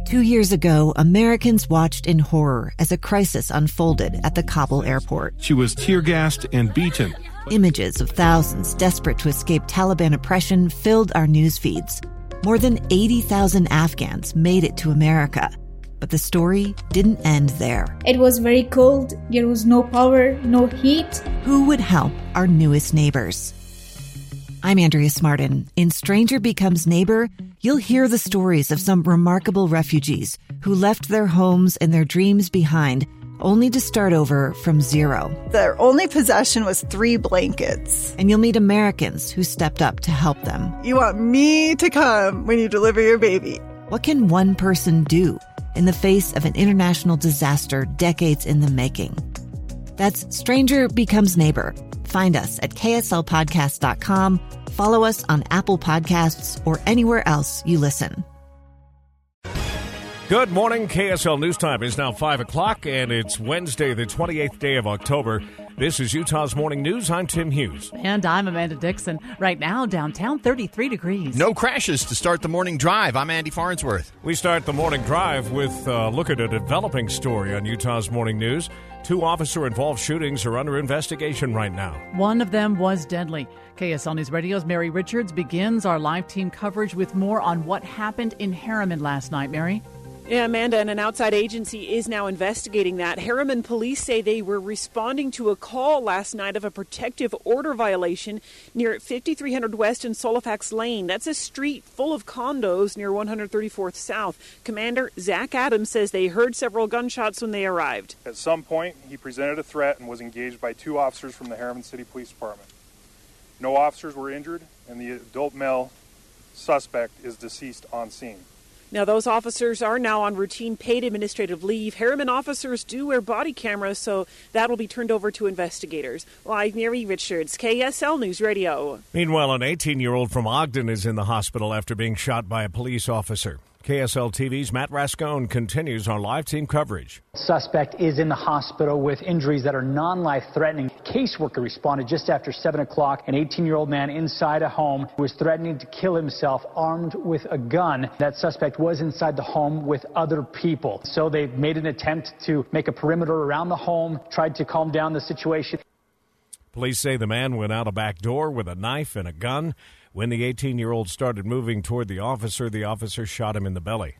2 years ago, Americans watched in horror as a crisis unfolded at the Kabul airport. She was tear-gassed and beaten. Images of thousands desperate to escape Taliban oppression filled our news feeds. More than 80,000 Afghans made it to America. But the story didn't end there. It was very cold. There was no power, no heat. Who would help our newest neighbors? I'm Andrea Smartin. In Stranger Becomes Neighbor, you'll hear the stories of some remarkable refugees who left their homes and their dreams behind, only to start over from zero. Their only possession was 3 blankets. And you'll meet Americans who stepped up to help them. You want me to come when you deliver your baby. What can one person do in the face of an international disaster decades in the making? That's Stranger Becomes Neighbor. Find us at kslpodcast.com. Follow us on Apple Podcasts or anywhere else you listen. Good morning. KSL News Time is now 5 o'clock, and it's Wednesday, the 28th day of October. This is Utah's Morning News. I'm Tim Hughes. And I'm Amanda Dixon. Right now, downtown, 33 degrees. No crashes to start the morning drive. I'm Andy Farnsworth. We start the morning drive with a look at a developing story on Utah's Morning News. 2 officer-involved shootings are under investigation right now. One of them was deadly. KSL News Radio's Mary Richards begins our live team coverage with more on what happened in Harriman last night. Mary? Yeah, Amanda, and an outside agency is now investigating that. Harriman police say they were responding to a call last night of a protective order violation near 5300 West and Solifax Lane. That's a street full of condos near 134th South. Commander Zach Adams says they heard several gunshots when they arrived. At some point, he presented a threat and was engaged by 2 officers from the Harriman City Police Department. No officers were injured, and the adult male suspect is deceased on scene. Now, those officers are now on routine paid administrative leave. Harriman officers do wear body cameras, so that will be turned over to investigators. Live, Mary Richards, KSL News Radio. Meanwhile, an 18-year-old from Ogden is in the hospital after being shot by a police officer. KSL TV's Matt Rascone continues our live team coverage. Suspect is in the hospital with injuries that are non-life-threatening. Caseworker responded just after 7 o'clock. An 18-year-old man inside a home was threatening to kill himself armed with a gun. That suspect was inside the home with other people. So they made an attempt to make a perimeter around the home, tried to calm down the situation. Police say the man went out a back door with a knife and a gun. When the 18-year-old started moving toward the officer shot him in the belly.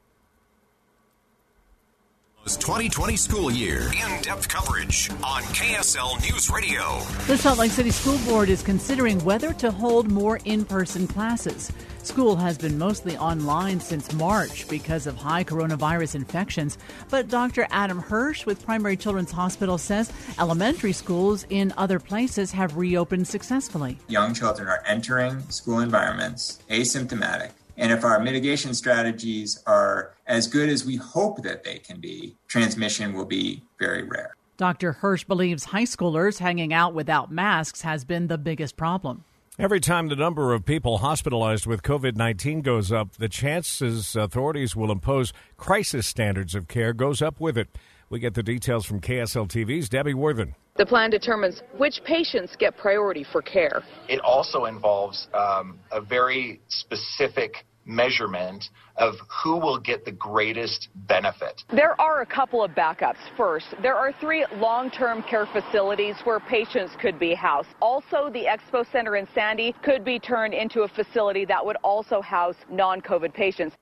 2020 school year. In-depth coverage on KSL News Radio. The Salt Lake City School Board is considering whether to hold more in-person classes. School has been mostly online since March because of high coronavirus infections. But Dr. Adam Hirsch with Primary Children's Hospital says elementary schools in other places have reopened successfully. Young children are entering school environments asymptomatic. And if our mitigation strategies are as good as we hope that they can be, transmission will be very rare. Dr. Hirsch believes high schoolers hanging out without masks has been the biggest problem. Every time the number of people hospitalized with COVID-19 goes up, the chances authorities will impose crisis standards of care goes up with it. We get the details from KSL TV's Debbie Worthen. The plan determines which patients get priority for care. It also involves a very specific measurement of who will get the greatest benefit. There are a couple of backups. First, there are 3 long-term care facilities where patients could be housed. Also, the Expo Center in Sandy could be turned into a facility that would also house non-COVID patients.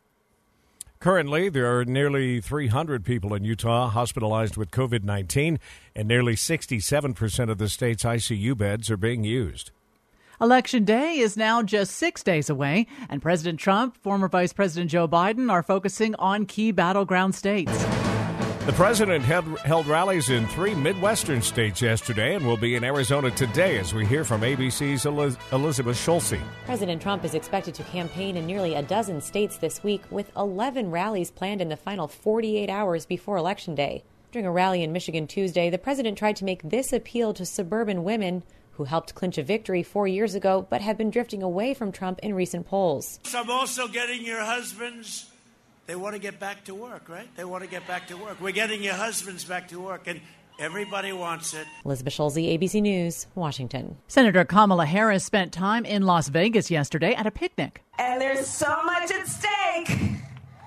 Currently, there are nearly 300 people in Utah hospitalized with COVID-19, and nearly 67% of the state's ICU beds are being used. Election Day is now just 6 days away, and President Trump, former Vice President Joe Biden are focusing on key battleground states. The president held rallies in 3 Midwestern states yesterday and will be in Arizona today as we hear from ABC's Elizabeth Schulze. President Trump is expected to campaign in nearly a dozen states this week, with 11 rallies planned in the final 48 hours before Election Day. During a rally in Michigan Tuesday, the president tried to make this appeal to suburban women who helped clinch a victory 4 years ago but have been drifting away from Trump in recent polls. I'm also getting your husbands. They want to get back to work, right? They want to get back to work. We're getting your husbands back to work, and everybody wants it. Elizabeth Schulze, ABC News, Washington. Senator Kamala Harris spent time in Las Vegas yesterday at a picnic. And there's so much at stake.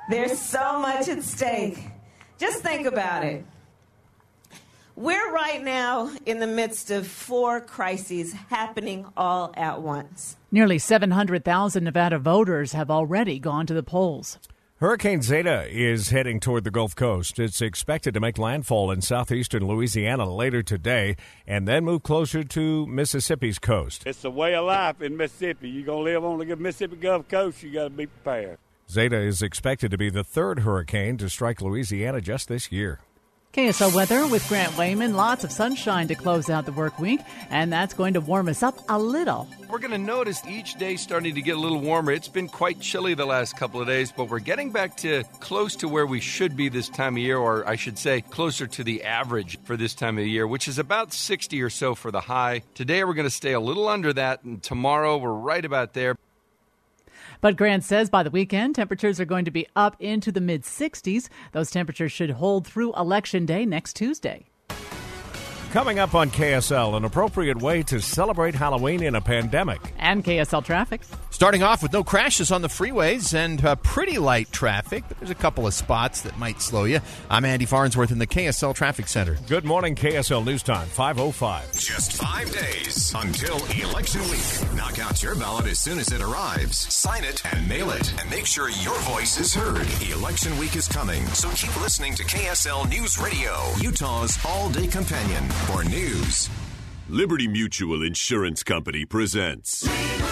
There's so much at stake. Just think about it. We're right now in the midst of 4 crises happening all at once. Nearly 700,000 Nevada voters have already gone to the polls. Hurricane Zeta is heading toward the Gulf Coast. It's expected to make landfall in southeastern Louisiana later today and then move closer to Mississippi's coast. It's the way of life in Mississippi. You're going to live on the Mississippi Gulf Coast, you got to be prepared. Zeta is expected to be the 3rd hurricane to strike Louisiana just this year. KSL weather with Grant Wayman. Lots of sunshine to close out the work week, and that's going to warm us up a little. We're going to notice each day starting to get a little warmer. It's been quite chilly the last couple of days, but we're getting back to close to where we should be this time of year, or I should say closer to the average for this time of year, which is about 60 or so for the high. Today we're going to stay a little under that, and tomorrow we're right about there. But Grant says by the weekend, temperatures are going to be up into the mid-60s. Those temperatures should hold through Election Day next Tuesday. Coming up on KSL, an appropriate way to celebrate Halloween in a pandemic. And KSL traffic. Starting off with no crashes on the freeways and pretty light traffic, but there's a couple of spots that might slow you. I'm Andy Farnsworth in the KSL Traffic Center. Good morning, KSL News Time, 5:05. Just 5 days until Election Week. Knock out your ballot as soon as it arrives. Sign it and mail it. And make sure your voice is heard. Election Week is coming, so keep listening to KSL News Radio, Utah's all-day companion for news. Liberty Mutual Insurance Company presents...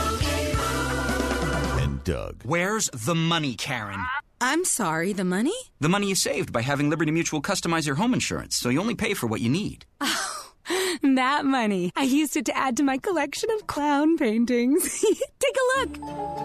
And Doug. Where's the money, Karen? I'm sorry, the money? The money you saved by having Liberty Mutual customize your home insurance, so you only pay for what you need. Oh, that money. I used it to add to my collection of clown paintings. Take a look.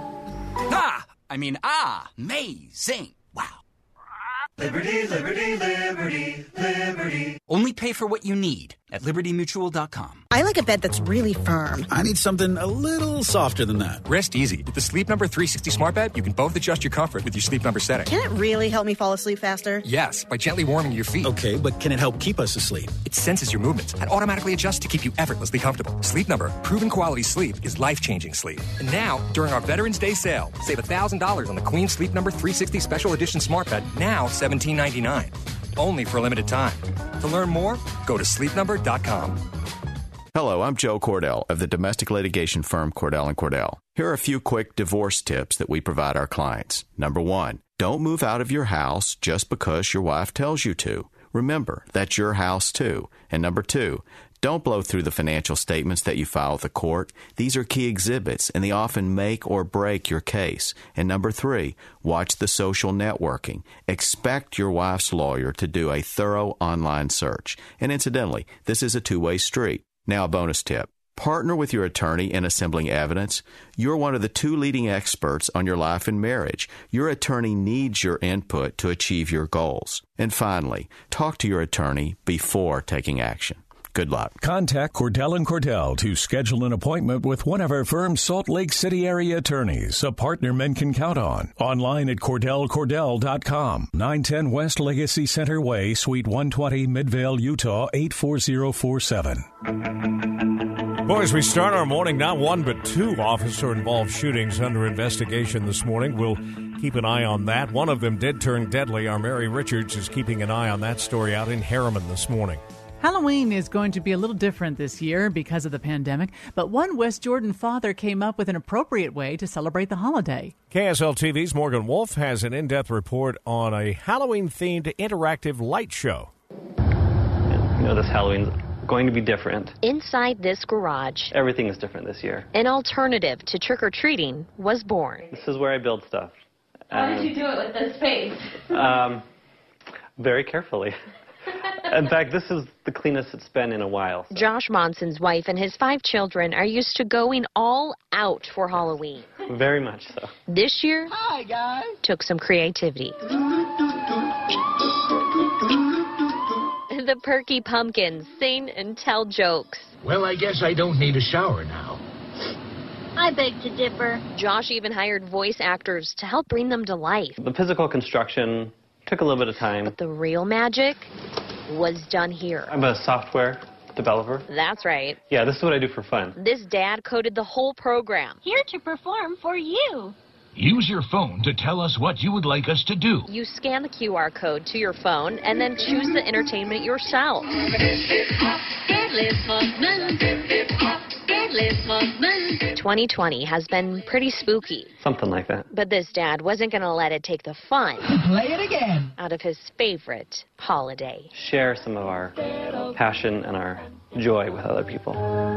Amazing. Wow. Liberty, liberty, liberty, liberty. Only pay for what you need at libertymutual.com. I like a bed that's really firm. I need something a little softer than that. Rest easy. With the Sleep Number 360 Smart Bed, you can both adjust your comfort with your Sleep Number setting. Can it really help me fall asleep faster? Yes, by gently warming your feet. Okay, but can it help keep us asleep? It senses your movements and automatically adjusts to keep you effortlessly comfortable. Sleep Number, proven quality sleep is life-changing sleep. And now, during our Veterans Day sale, save $1,000 on the Queen Sleep Number 360 Special Edition Smart Bed, now $17.99. Only for a limited time. To learn more, go to sleepnumber.com. Hello, I'm Joe Cordell of the domestic litigation firm Cordell & Cordell. Here are a few quick divorce tips that we provide our clients. Number 1, don't move out of your house just because your wife tells you to. Remember, that's your house too. And number 2, don't blow through the financial statements that you file with the court. These are key exhibits, and they often make or break your case. And number 3, watch the social networking. Expect your wife's lawyer to do a thorough online search. And incidentally, this is a two-way street. Now a bonus tip. Partner with your attorney in assembling evidence. You're one of the 2 leading experts on your life and marriage. Your attorney needs your input to achieve your goals. And finally, talk to your attorney before taking action. Good luck. Contact Cordell & Cordell to schedule an appointment with one of our firm's Salt Lake City area attorneys, a partner men can count on. Online at CordellCordell.com. 910 West Legacy Center Way, Suite 120, Midvale, Utah, 84047. Boys, we start our morning, not 1 but 2 officer-involved shootings under investigation this morning. We'll keep an eye on that. One of them did turn deadly. Our Mary Richards is keeping an eye on that story out in Harriman this morning. Halloween is going to be a little different this year because of the pandemic, but one West Jordan father came up with an appropriate way to celebrate the holiday. KSL TV's Morgan Wolf has an in-depth report on a Halloween-themed interactive light show. This Halloween's going to be different. Inside this garage, Everything is different this year. an alternative to trick-or-treating was born. This is where I build stuff. How did you do it with this space? Very carefully. In fact, this is the cleanest it's been in a while. So. Josh Monson's wife and his 5 children are used to going all out for Halloween. Very much so. This year, Hi, guys. took some creativity. The perky pumpkins sing and tell jokes. Well, I guess I don't need a shower now. I beg to differ. Josh even hired voice actors to help bring them to life. The physical construction took a little bit of time. But the real magic was done here. I'm a software developer. That's right. Yeah, this is what I do for fun. This dad coded the whole program. Here to perform for you. Use your phone to tell us what you would like us to do. You scan the QR code to your phone and then choose the entertainment yourself. 2020 has been pretty spooky. Something like that. But this dad wasn't going to let it take the fun. Play it again. Out of his favorite holiday. Share some of our passion and our joy with other people.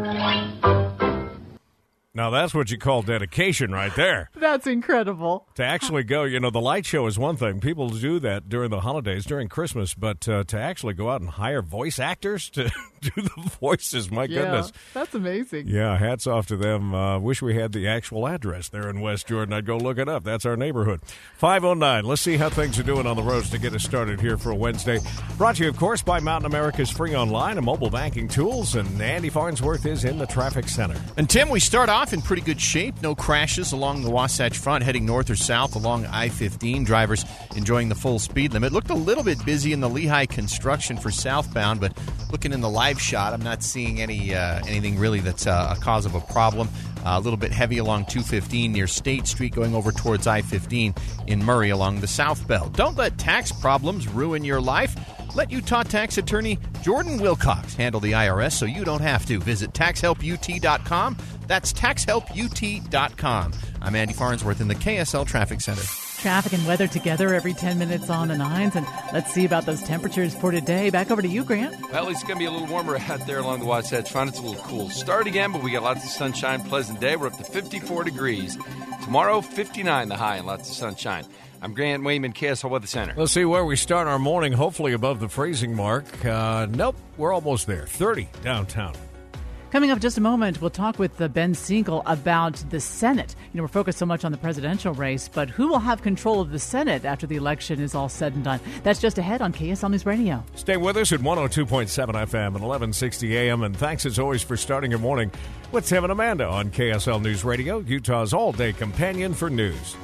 Now, that's what you call dedication right there. That's incredible. To actually go, the light show is one thing. People do that during the holidays, during Christmas, but to actually go out and hire voice actors to do the voices, my goodness. That's amazing. Yeah, hats off to them. Wish we had the actual address there in West Jordan. I'd go look it up. That's our neighborhood. 509. Let's see how things are doing on the roads to get us started here for a Wednesday. Brought to you, of course, by Mountain America's free online and mobile banking tools, and Andy Farnsworth is in the traffic center. And Tim, we start off in pretty good shape. No crashes along the Wasatch Front, heading north or south along I-15. Drivers enjoying the full speed limit. Looked a little bit busy in the Lehigh construction for southbound, but looking in the live shot, I'm not seeing anything really that's a cause of a problem. A little bit heavy along 215 near State Street, going over towards I-15 in Murray along the South Belt. Don't let tax problems ruin your life. Let Utah tax attorney Jordan Wilcox handle the IRS so you don't have to. Visit TaxHelpUT.com. That's TaxHelpUT.com. I'm Andy Farnsworth in the KSL Traffic Center. Traffic and weather together every 10 minutes on the 9s. And let's see about those temperatures for today. Back over to you, Grant. Well, it's going to be a little warmer out there along the Wasatch Front. It's a little cool start again, but we got lots of sunshine. Pleasant day. We're up to 54 degrees. Tomorrow, 59 the high and lots of sunshine. I'm Grant Wayman, KSL Weather Center. Let's see where we start our morning, hopefully above the freezing mark. Nope, we're almost there. 30 downtown. Coming up in just a moment, we'll talk with Ben Sinkle about the Senate. We're focused so much on the presidential race, but who will have control of the Senate after the election is all said and done? That's just ahead on KSL News Radio. Stay with us at 102.7 FM and 1160 AM. And thanks as always for starting your morning with Tim and Amanda on KSL News Radio, Utah's all-day companion for news.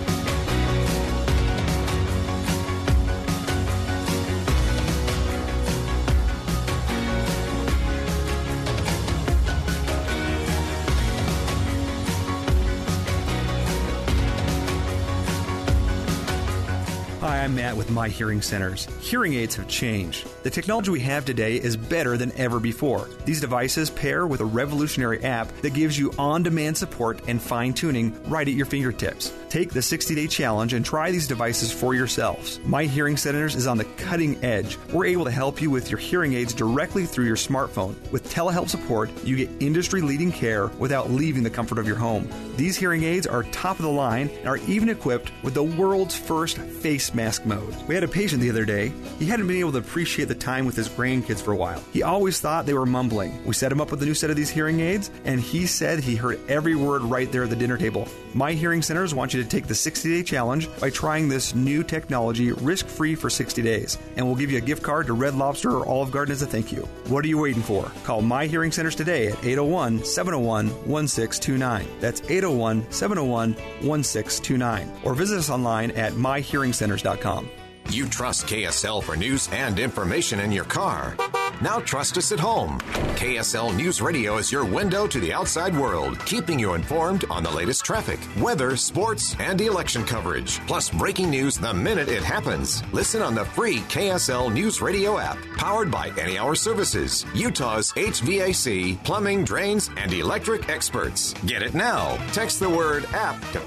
Hi, I'm Matt with My Hearing Centers. Hearing aids have changed. The technology we have today is better than ever before. These devices pair with a revolutionary app that gives you on-demand support and fine-tuning right at your fingertips. Take the 60-day challenge and try these devices for yourselves. My Hearing Centers is on the cutting edge. We're able to help you with your hearing aids directly through your smartphone. With telehealth support, you get industry-leading care without leaving the comfort of your home. These hearing aids are top of the line and are even equipped with the world's first face mask mode. We had a patient the other day. He hadn't been able to appreciate the time with his grandkids for a while. He always thought they were mumbling. We set him up with a new set of these hearing aids, and he said he heard every word right there at the dinner table. My Hearing Centers want you to take the 60-day challenge by trying this new technology risk-free for 60 days. And we'll give you a gift card to Red Lobster or Olive Garden as a thank you. What are you waiting for? Call My Hearing Centers today at 801-701-1629. That's 801-701-1629. Or visit us online at myhearingcenters.com. You trust KSL for news and information in your car. Now trust us at home. KSL News Radio is your window to the outside world, keeping you informed on the latest traffic, weather, sports, and election coverage. Plus breaking news the minute it happens. Listen on the free KSL News Radio app, powered by Any Hour Services, Utah's HVAC, plumbing, drains, and electric experts. Get it now. Text the word app to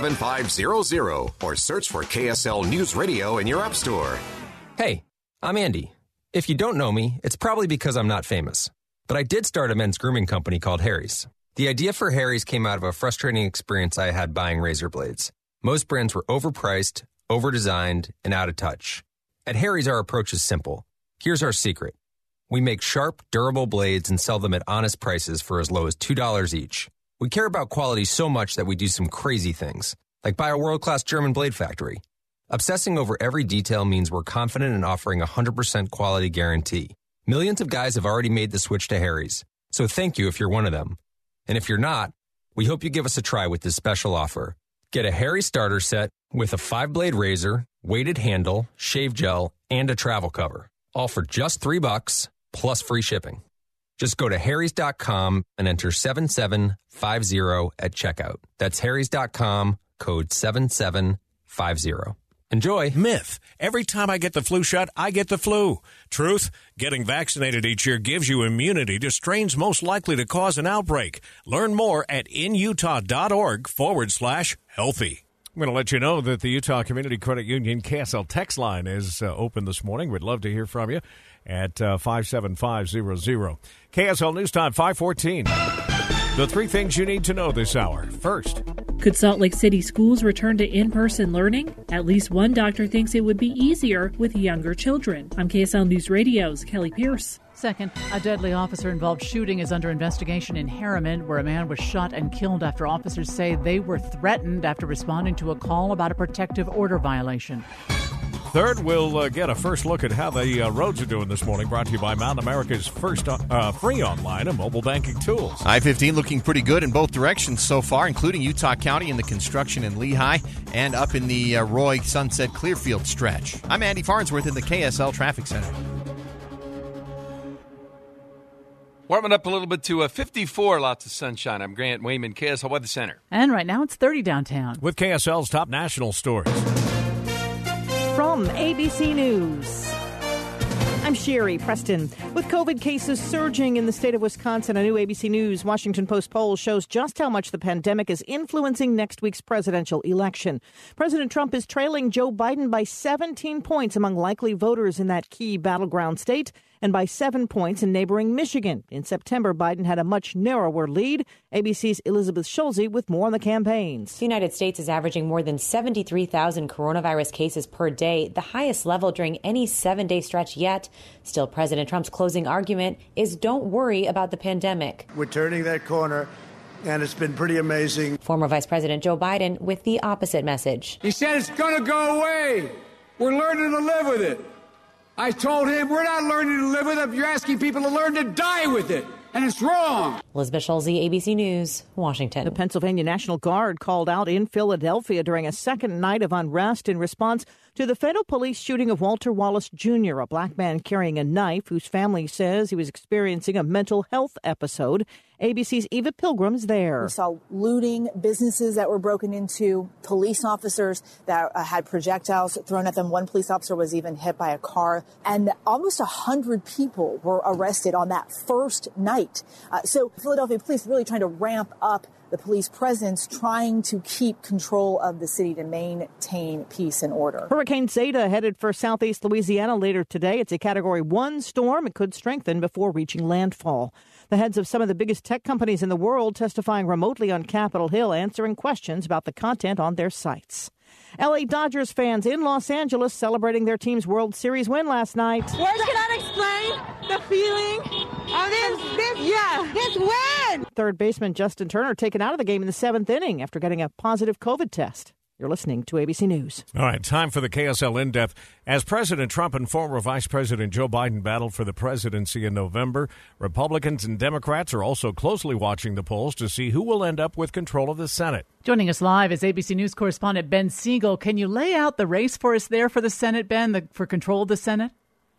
57500 or search for KSL News Radio in your app store. Hey, I'm Andy. If you don't know me, it's probably because I'm not famous. But I did start a men's grooming company called Harry's. The idea for Harry's came out of a frustrating experience I had buying razor blades. Most brands were overpriced, overdesigned, and out of touch. At Harry's, our approach is simple. Here's our secret. We make sharp, durable blades and sell them at honest prices for as low as $2 each. We care about quality so much that we do some crazy things, like buy a world-class German blade factory. Obsessing over every detail means we're confident in offering a 100% quality guarantee. Millions of guys have already made the switch to Harry's, so thank you if you're one of them. And if you're not, we hope you give us a try with this special offer. Get a Harry's starter set with a 5-blade razor, weighted handle, shave gel, and a travel cover. All for just $3 plus free shipping. Just go to harrys.com and enter 7750 at checkout. That's harrys.com, code 7750. Enjoy. Myth. Every time I get the flu shot, I get the flu. Truth. Getting vaccinated each year gives you immunity to strains most likely to cause an outbreak. Learn more at inutah.org/healthy. I'm going to let you know that the Utah Community Credit Union KSL text line is open this morning. We'd love to hear from you at 57500. KSL News Time 514. The three things you need to know this hour. First, could Salt Lake City schools return to in-person learning? At least one doctor thinks it would be easier with younger children. I'm KSL News Radio's Kelly Pierce. Second, a deadly officer-involved shooting is under investigation in Harriman, where a man was shot and killed after officers say they were threatened after responding to a call about a protective order violation. Third, we'll get a first look at how the roads are doing this morning, brought to you by Mountain America's first free online and mobile banking tools. I-15 looking pretty good in both directions so far, including Utah County in the construction in Lehigh and up in the Roy Sunset Clearfield stretch. I'm Andy Farnsworth in the KSL Traffic Center. Warming up a little bit to 54, lots of sunshine. I'm Grant Wayman, KSL Weather Center. And right now it's 30 downtown. With KSL's top national stories. From ABC News, I'm Sherry Preston. With COVID cases surging in the state of Wisconsin, a new ABC News Washington Post poll shows just how much the pandemic is influencing next week's presidential election. President Trump is trailing Joe Biden by 17 points among likely voters in that key battleground state, and by 7 points in neighboring Michigan. In September, Biden had a much narrower lead. ABC's Elizabeth Schulze with more on the campaigns. The United States is averaging more than 73,000 coronavirus cases per day, the highest level during any 7-day stretch yet. Still, President Trump's closing argument is don't worry about the pandemic. We're turning that corner, and it's been pretty amazing. Former Vice President Joe Biden with the opposite message. He said it's going to go away. We're learning to live with it. I told him we're not learning to live with it. You're asking people to learn to die with it. And it's wrong. Elizabeth Schulze, ABC News, Washington. The Pennsylvania National Guard called out in Philadelphia during a second night of unrest in response to the federal police shooting of Walter Wallace Jr., a black man carrying a knife whose family says he was experiencing a mental health episode. ABC's Eva Pilgrim's there. We saw looting, businesses that were broken into, police officers that had projectiles thrown at them. One police officer was even hit by a car, and almost 100 people were arrested on that first night. So Philadelphia police really trying to ramp up the police presence, trying to keep control of the city to maintain peace and order. Hurricane Zeta headed for southeast Louisiana later today. It's a Category 1 storm. It could strengthen before reaching landfall. The heads of some of the biggest tech companies in the world testifying remotely on Capitol Hill, answering questions about the content on their sites. L.A. Dodgers fans in Los Angeles celebrating their team's World Series win last night. Words cannot explain the feeling of this win. Third baseman Justin Turner taken out of the game in the 7th inning after getting a positive COVID test. You're listening to ABC News. All right, time for the KSL In-Depth. As President Trump and former Vice President Joe Biden battled for the presidency in November, Republicans and Democrats are also closely watching the polls to see who will end up with control of the Senate. Joining us live is ABC News correspondent Ben Siegel. Can you lay out the race for us there for the Senate, Ben, for control of the Senate?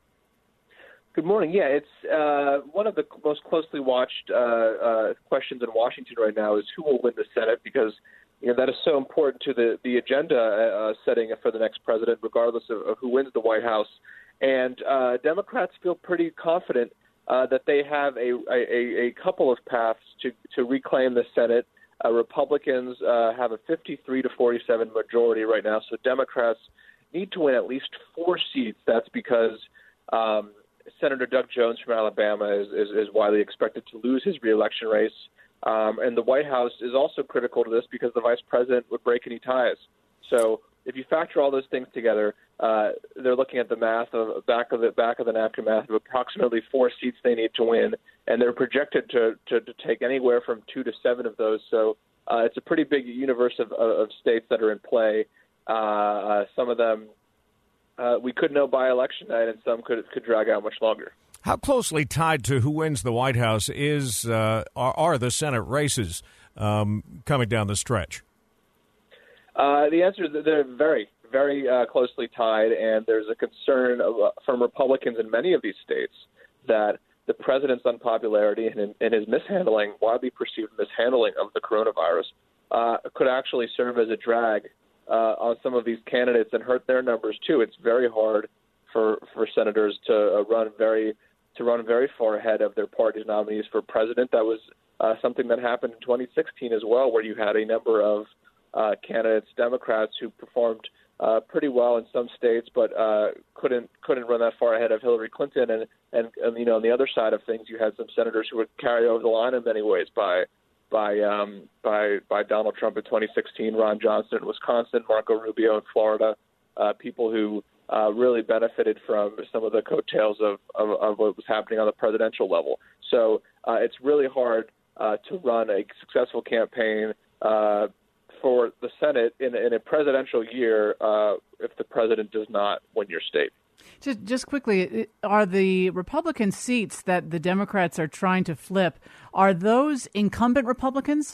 Good morning. Yeah, it's one of the most closely watched questions in Washington right now is who will win the Senate, because that is so important to the agenda setting for the next president, regardless of who wins the White House. And Democrats feel pretty confident that they have a couple of paths to reclaim the Senate. Republicans have a 53 to 47 majority right now, so Democrats need to win at least 4 seats. That's because Senator Doug Jones from Alabama is widely expected to lose his reelection race. And the White House is also critical to this because the vice president would break any ties. So if you factor all those things together, they're looking at the math of back of the napkin math of approximately 4 seats they need to win, and they're projected to take anywhere from 2 to 7 of those. So it's a pretty big universe of states that are in play. Some of them we could know by election night, and some could drag out much longer. How closely tied to who wins the White House are the Senate races coming down the stretch? The answer is that they're very, very closely tied, and there's a concern from Republicans in many of these states that the president's unpopularity and his widely perceived mishandling of the coronavirus could actually serve as a drag on some of these candidates and hurt their numbers too. It's very hard for senators to run very far ahead of their party's nominees for president. That was something that happened in 2016 as well, where you had a number of candidates, Democrats, who performed pretty well in some states, but couldn't run that far ahead of Hillary Clinton. And on the other side of things, you had some senators who would carry over the line in many ways by Donald Trump in 2016, Ron Johnson in Wisconsin, Marco Rubio in Florida, people who really benefited from some of the coattails of what was happening on the presidential level. So it's really hard to run a successful campaign for the Senate in a presidential year if the president does not win your state. Just quickly, are the Republican seats that the Democrats are trying to flip, are those incumbent Republicans?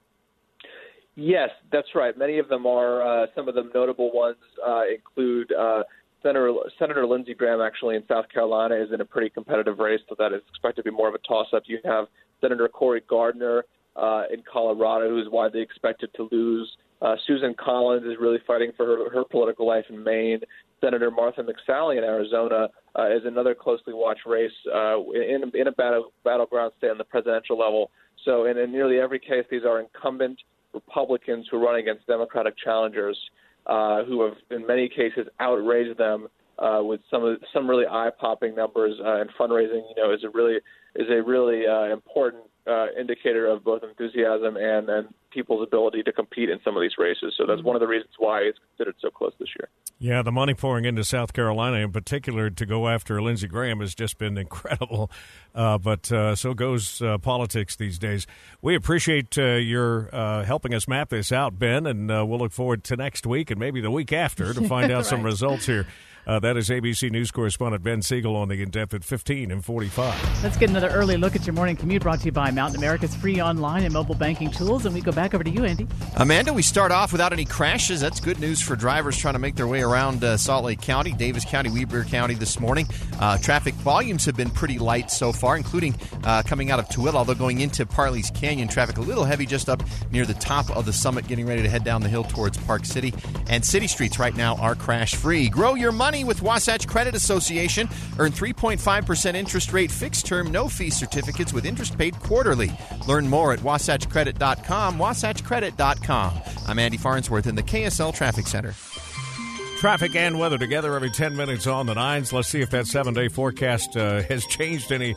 Yes, that's right. Many of them are. Some of the notable ones include Senator Lindsey Graham, actually, in South Carolina, is in a pretty competitive race, so that is expected to be more of a toss-up. You have Senator Cory Gardner in Colorado, who's widely expected to lose. Susan Collins is really fighting for her political life in Maine. Senator Martha McSally in Arizona is another closely watched race in a battleground state on the presidential level. So in nearly every case, these are incumbent Republicans who run against Democratic challengers who have, in many cases, outraised them with some really eye-popping numbers. And fundraising, is a really important indicator of both enthusiasm and people's ability to compete in some of these races. So that's one of the reasons why it's considered so close this year. Yeah, the money pouring into South Carolina in particular to go after Lindsey Graham has just been incredible. But so goes politics these days. We appreciate your helping us map this out, Ben, and we'll look forward to next week and maybe the week after to find out some results here. That is ABC News correspondent Ben Siegel on the In-Depth at 15 and 45. Let's get another early look at your morning commute, brought to you by Mountain America's free online and mobile banking tools. And we go back over to you, Andy. Amanda, we start off without any crashes. That's good news for drivers trying to make their way around Salt Lake County, Davis County, Weber County this morning. Traffic volumes have been pretty light so far, including coming out of Tooele, although going into Parley's Canyon, traffic a little heavy just up near the top of the summit, getting ready to head down the hill towards Park City. And city streets right now are crash-free. Grow your money with Wasatch Credit Association. Earn 3.5% interest rate fixed-term, no-fee certificates with interest paid quarterly. Learn more at wasatchcredit.com, wasatchcredit.com. I'm Andy Farnsworth in the KSL Traffic Center. Traffic and weather together every 10 minutes on the nines. Let's see if that 7-day forecast has changed any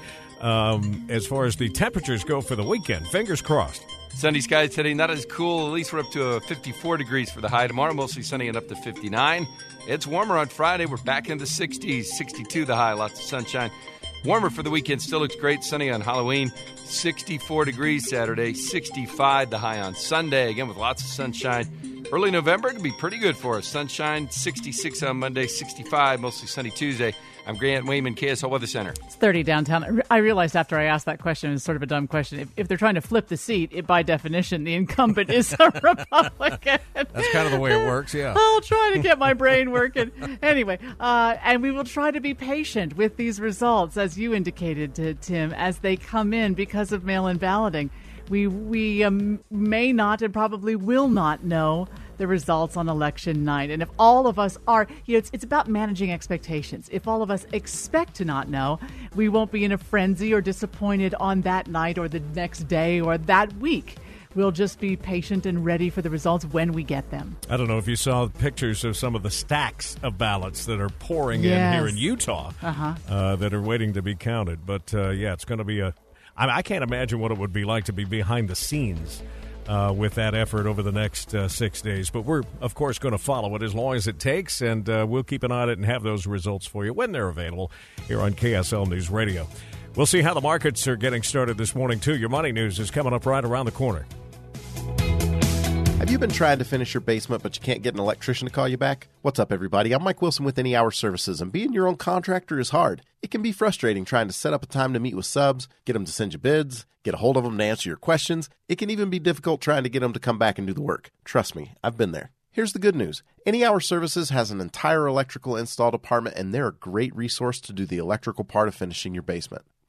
as far as the temperatures go for the weekend. Fingers crossed. Sunny skies today, not as cool. At least we're up to 54 degrees for the high. Tomorrow, mostly sunny and up to 59. It's warmer on Friday. We're back in the 60s, 62 the high, lots of sunshine. Warmer for the weekend, still looks great. Sunny on Halloween, 64 degrees Saturday, 65 the high on Sunday, again with lots of sunshine. Early November could be pretty good for us. Sunshine, 66 on Monday, 65, mostly sunny Tuesday. I'm Grant Wayman, KSL Weather Center. It's 30 downtown. I realized after I asked that question, it's sort of a dumb question. If they're trying to flip the seat, by definition, the incumbent is a Republican. That's kind of the way it works, yeah. I'll try to get my brain working. Anyway, and we will try to be patient with these results, as you indicated, Tim, as they come in because of mail-in balloting. We may not and probably will not know the results on election night. And if all of us are, it's about managing expectations. If all of us expect to not know, we won't be in a frenzy or disappointed on that night or the next day or that week. We'll just be patient and ready for the results when we get them. I don't know if you saw pictures of some of the stacks of ballots that are pouring in here in Utah that are waiting to be counted. But, it's going to be I can't imagine what it would be like to be behind the scenes with that effort over the next 6 days. But we're, of course, going to follow it as long as it takes, and we'll keep an eye on it and have those results for you when they're available here on KSL News Radio. We'll see how the markets are getting started this morning, too. Your money news is coming up right around the corner. Have you been trying to finish your basement, but you can't get an electrician to call you back? What's up, everybody? I'm Mike Wilson with Any Hour Services, and being your own contractor is hard. It can be frustrating trying to set up a time to meet with subs, get them to send you bids, get a hold of them to answer your questions. It can even be difficult trying to get them to come back and do the work. Trust me, I've been there. Here's the good news. Any Hour Services has an entire electrical install department, and they're a great resource to do the electrical part of finishing your basement.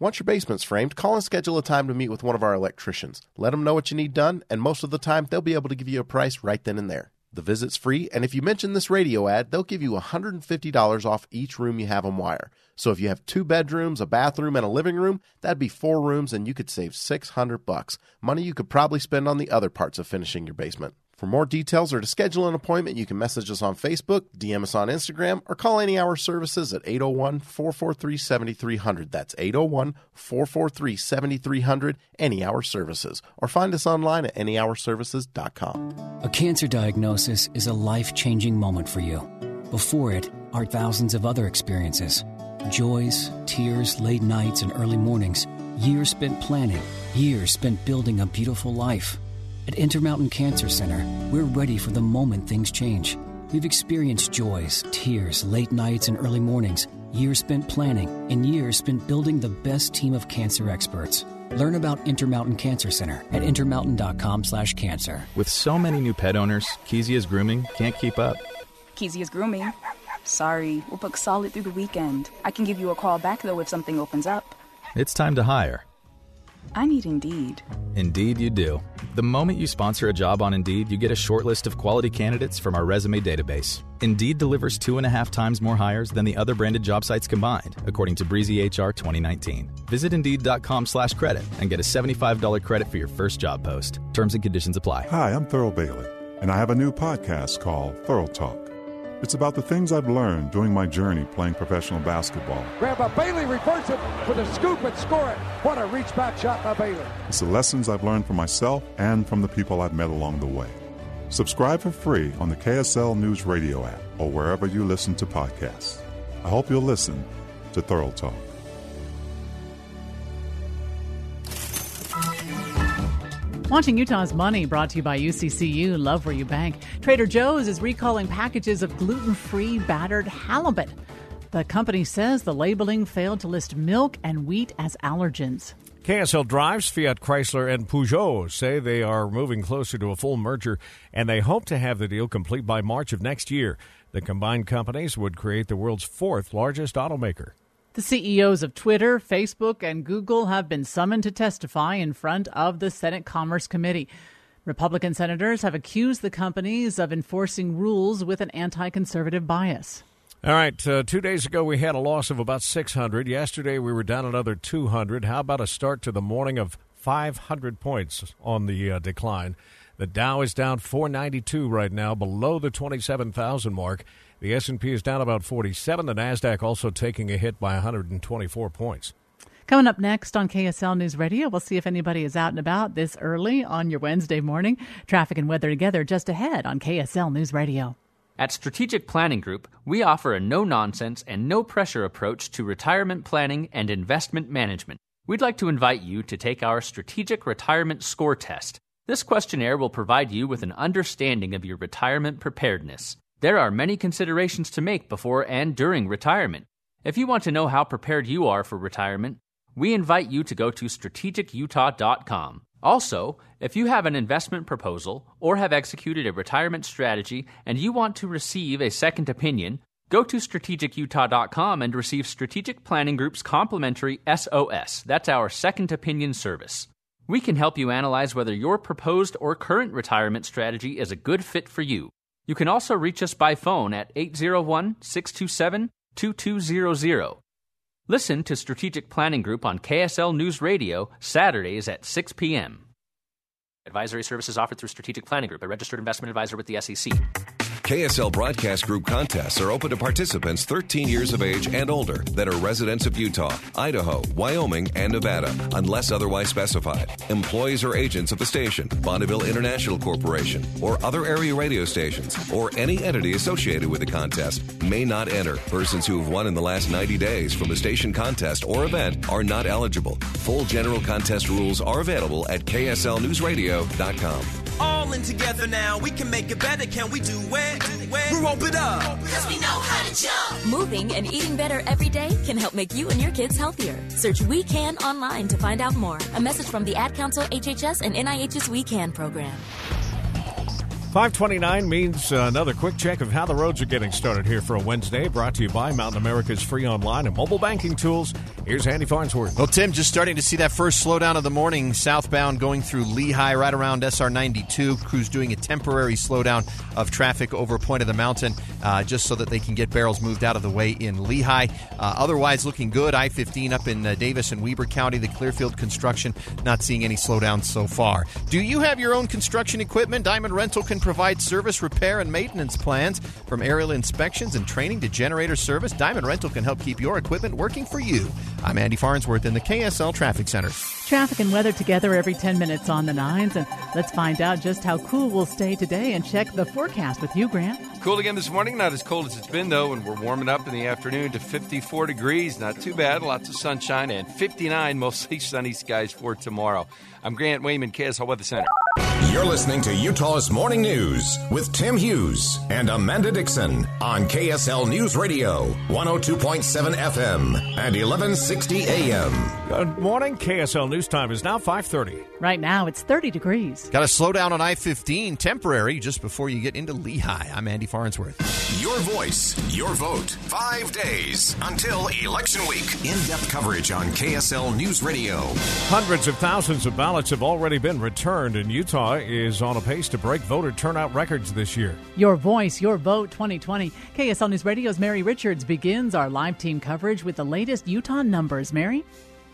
Once your basement's framed, call and schedule a time to meet with one of our electricians. Let them know what you need done, and most of the time, they'll be able to give you a price right then and there. The visit's free, and if you mention this radio ad, they'll give you $150 off each room you have on wire. So if you have 2 bedrooms, a bathroom, and a living room, that'd be 4 rooms, and you could save $600. Money you could probably spend on the other parts of finishing your basement. For more details or to schedule an appointment, you can message us on Facebook, DM us on Instagram, or call Any Hour Services at 801-443-7300. That's 801-443-7300, Any Hour Services. Or find us online at anyhourservices.com. A cancer diagnosis is a life-changing moment for you. Before it are thousands of other experiences. Joys, tears, late nights, and early mornings. Years spent planning. Years spent building a beautiful life. At Intermountain Cancer Center, we're ready for the moment things change. We've experienced joys, tears, late nights, and early mornings, years spent planning, and years spent building the best team of cancer experts. Learn about Intermountain Cancer Center at intermountain.com/cancer. With so many new pet owners, Kezia's Grooming can't keep up. Kezia's Grooming? Sorry, we're booked solid through the weekend. I can give you a call back, though, if something opens up. It's time to hire. I need Indeed. Indeed you do. The moment you sponsor a job on Indeed, you get a short list of quality candidates from our resume database. Indeed delivers 2.5 times more hires than the other branded job sites combined, according to Breezy HR 2019. Visit Indeed.com/credit and get a $75 credit for your first job post. Terms and conditions apply. Hi, I'm Thurl Bailey, and I have a new podcast called Thurl Talk. It's about the things I've learned during my journey playing professional basketball. Grab a Bailey, reverse it with a scoop and score it. What a reach back shot by Bailey. It's the lessons I've learned from myself and from the people I've met along the way. Subscribe for free on the KSL News Radio app or wherever you listen to podcasts. I hope you'll listen to Thurl Talk. Launching Utah's Money, brought to you by UCCU, Love Where You Bank. Trader Joe's is recalling packages of gluten-free battered halibut. The company says the labeling failed to list milk and wheat as allergens. KSL Drives, Fiat Chrysler, and Peugeot say they are moving closer to a full merger, and they hope to have the deal complete by March of next year. The combined companies would create the world's 4th largest automaker. The CEOs of Twitter, Facebook, and Google have been summoned to testify in front of the Senate Commerce Committee. Republican senators have accused the companies of enforcing rules with an anti-conservative bias. All right, 2 days ago we had a loss of about 600. Yesterday we were down another 200. How about a start to the morning of 500 points on the decline? The Dow is down 492 right now, below the 27,000 mark. The S&P is down about 47. The NASDAQ also taking a hit by 124 points. Coming up next on KSL News Radio, we'll see if anybody is out and about this early on your Wednesday morning. Traffic and weather together just ahead on KSL News Radio. At Strategic Planning Group, we offer a no-nonsense and no-pressure approach to retirement planning and investment management. We'd like to invite you to take our Strategic Retirement Score Test. This questionnaire will provide you with an understanding of your retirement preparedness. There are many considerations to make before and during retirement. If you want to know how prepared you are for retirement, we invite you to go to strategicutah.com. Also, if you have an investment proposal or have executed a retirement strategy and you want to receive a second opinion, go to strategicutah.com and receive Strategic Planning Group's complimentary SOS. That's our second opinion service. We can help you analyze whether your proposed or current retirement strategy is a good fit for you. You can also reach us by phone at 801-627-2200. Listen to Strategic Planning Group on KSL News Radio, Saturdays at 6 p.m. Advisory services offered through Strategic Planning Group, a registered investment advisor with the SEC. KSL Broadcast Group contests are open to participants 13 years of age and older that are residents of Utah, Idaho, Wyoming, and Nevada, unless otherwise specified. Employees or agents of the station, Bonneville International Corporation, or other area radio stations, or any entity associated with the contest may not enter. Persons who have won in the last 90 days from the station contest or event are not eligible. Full general contest rules are available at kslnewsradio.com. All in together now, we can make it better. Can we do it? We rope it up. Because we know how to jump. Moving and eating better every day can help make you and your kids healthier. Search We Can online to find out more. A message from the Ad Council, HHS, and NIH's We Can program. 5:29 means another quick check of how the roads are getting started here for a Wednesday. Brought to you by Mountain America's free online and mobile banking tools. Here's Andy Farnsworth. Well, Tim, just starting to see that first slowdown of the morning southbound going through Lehigh right around SR 92. Crews doing a temporary slowdown of traffic over Point of the Mountain just so that they can get barrels moved out of the way in Lehigh. Otherwise, looking good. I-15 up in Davis and Weber County. The Clearfield construction, not seeing any slowdowns so far. Do you have your own construction equipment? Diamond Rental can provide service, repair, and maintenance plans. From aerial inspections and training to generator service, Diamond Rental can help keep your equipment working for you. I'm Andy Farnsworth in the KSL Traffic Center. Traffic and weather together every 10 minutes on the 9s. And let's find out just how cool we'll stay today and check the forecast with you, Grant. Cool again this morning. Not as cold as it's been, though, and we're warming up in the afternoon to 54 degrees. Not too bad. Lots of sunshine and 59, mostly sunny skies for tomorrow. I'm Grant Wayman, KSL Weather Center. You're listening to Utah's Morning News with Tim Hughes and Amanda Dixon on KSL News Radio, 102.7 FM and 1160 AM. Good morning. KSL News Time is now 5:30. Right now, it's 30 degrees. Got to slow down on I-15, temporary, just before you get into Lehigh. I'm Andy Farnsworth. Your voice, your vote. 5 days until Election Week. In-depth coverage on KSL News Radio. Hundreds of thousands of ballots have already been returned, and Utah is on a pace to break voter turnout records this year. Your voice, your vote 2020. KSL News Radio's Mary Richards begins our live team coverage with the latest Utah numbers. Mary?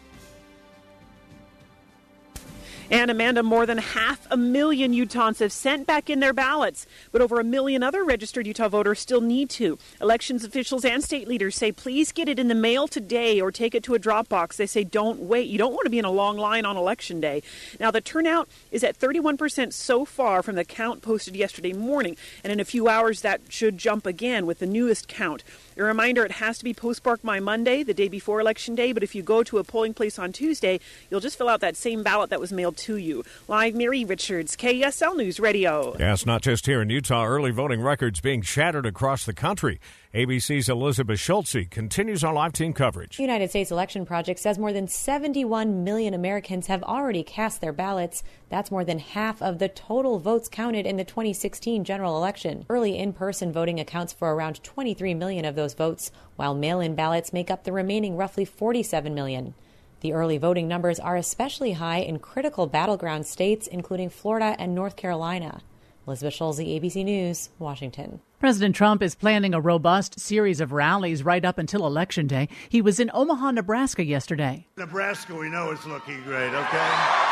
And Amanda, more than 500,000 Utahns have sent back in their ballots, but over 1 million other registered Utah voters still need to. Elections officials and state leaders say, please get it in the mail today or take it to a drop box. They say, don't wait. You don't want to be in a long line on Election Day. Now, the turnout is at 31% so far from the count posted yesterday morning, and in a few hours that should jump again with the newest count. A reminder, it has to be postmarked by Monday, the day before Election Day, but if you go to a polling place on Tuesday, you'll just fill out that same ballot that was mailed to you. Live, Mary Richards, KSL News Radio. Yes, not just here in Utah. Early voting records being shattered across the country. ABC's Elizabeth Schultze continues our live team coverage. The United States Election Project says more than 71 million Americans have already cast their ballots. That's more than half of the total votes counted in the 2016 general election. Early in-person voting accounts for around 23 million of those votes, while mail-in ballots make up the remaining roughly 47 million. The early voting numbers are especially high in critical battleground states, including Florida and North Carolina. Elizabeth Schulze, ABC News, Washington. President Trump is planning a robust series of rallies right up until Election Day. He was in Omaha, Nebraska yesterday. Nebraska, we know it's looking great, okay?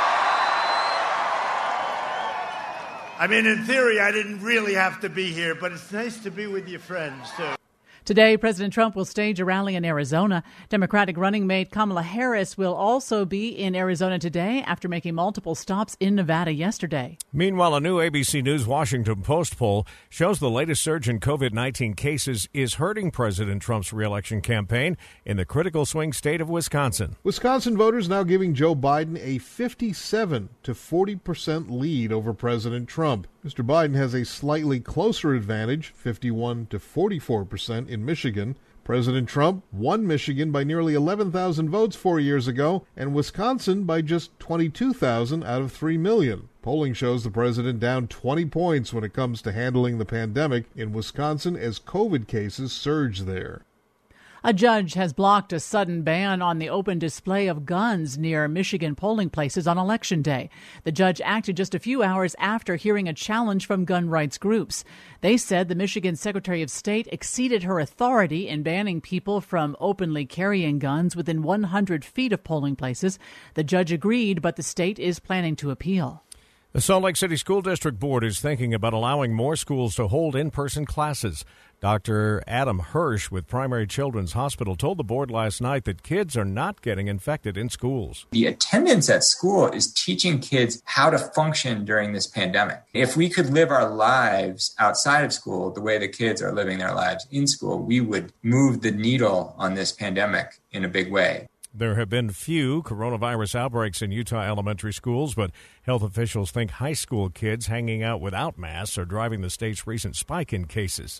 I mean, in theory, I didn't really have to be here, but it's nice to be with your friends, too. Today, President Trump will stage a rally in Arizona. Democratic running mate Kamala Harris will also be in Arizona today after making multiple stops in Nevada yesterday. Meanwhile, a new ABC News Washington Post poll shows the latest surge in COVID-19 cases is hurting President Trump's reelection campaign in the critical swing state of Wisconsin. Wisconsin voters now giving Joe Biden a 57 to 40% lead over President Trump. Mr. Biden has a slightly closer advantage, 51 to 44% in Michigan. President Trump won Michigan by nearly 11,000 votes 4 years ago, and Wisconsin by just 22,000 out of 3 million. Polling shows the president down 20 points when it comes to handling the pandemic in Wisconsin as COVID cases surge there. A judge has blocked a sudden ban on the open display of guns near Michigan polling places on Election Day. The judge acted just a few hours after hearing a challenge from gun rights groups. They said the Michigan Secretary of State exceeded her authority in banning people from openly carrying guns within 100 feet of polling places. The judge agreed, but the state is planning to appeal. The Salt Lake City School District Board is thinking about allowing more schools to hold in-person classes. Dr. Adam Hirsch with Primary Children's Hospital told the board last night that kids are not getting infected in schools. The attendance at school is teaching kids how to function during this pandemic. If we could live our lives outside of school the way the kids are living their lives in school, we would move the needle on this pandemic in a big way. There have been few coronavirus outbreaks in Utah elementary schools, but health officials think high school kids hanging out without masks are driving the state's recent spike in cases.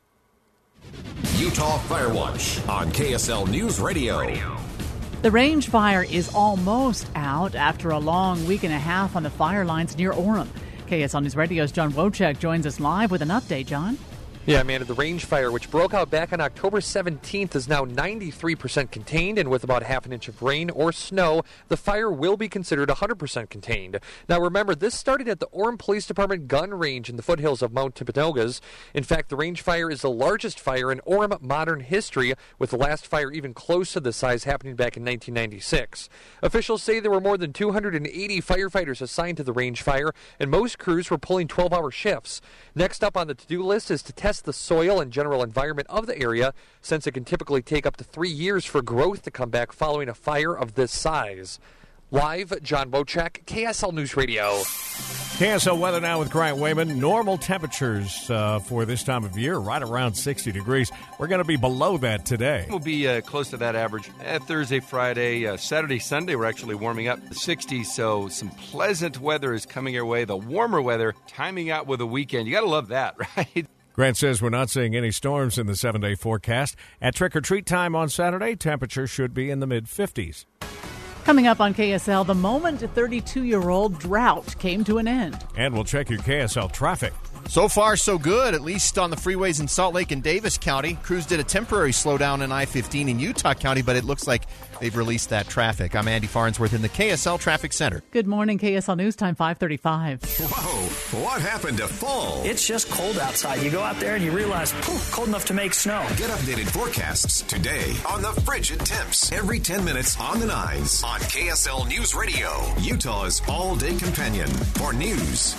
Utah Fire Watch on KSL News Radio. The range fire is almost out after a long week and a half on the fire lines near Orem. KSL News Radio's John Wojcik joins us live with an update. John? Yeah, Amanda, the range fire, which broke out back on October 17th, is now 93% contained, and with about half an inch of rain or snow, the fire will be considered 100% contained. Now, remember, this started at the Orem Police Department gun range in the foothills of Mount Timpanogos. In fact, the range fire is the largest fire in Orem modern history, with the last fire even close to the size happening back in 1996. Officials say there were more than 280 firefighters assigned to the range fire, and most crews were pulling 12-hour shifts. Next up on the to-do list is to test the soil and general environment of the area, since it can typically take up to 3 years for growth to come back following a fire of this size. Live, John Wojcik, KSL News Radio. KSL weather now with Grant Wayman. Normal temperatures for this time of year, right around 60 degrees. We're going to be below that today. We'll be close to that average. Thursday, Friday, Saturday, Sunday, we're actually warming up the 60s, so some pleasant weather is coming your way. The warmer weather timing out with a weekend. You got to love that, right? Grant says we're not seeing any storms in the 7-day forecast. At trick-or-treat time on Saturday, temperatures should be in the mid-50s. Coming up on KSL, the moment a 32-year-old drought came to an end. And we'll check your KSL traffic. So far, so good, at least on the freeways in Salt Lake and Davis County. Crews did a temporary slowdown in I-15 in Utah County, but it looks like they've released that traffic. I'm Andy Farnsworth in the KSL Traffic Center. Good morning, KSL News Time, 5:35. Whoa, what happened to fall? It's just cold outside. You go out there and you realize, poof, cold enough to make snow. Get updated forecasts today on the Frigid Temps. Every 10 minutes on the 9s on KSL News Radio, Utah's all-day companion for news.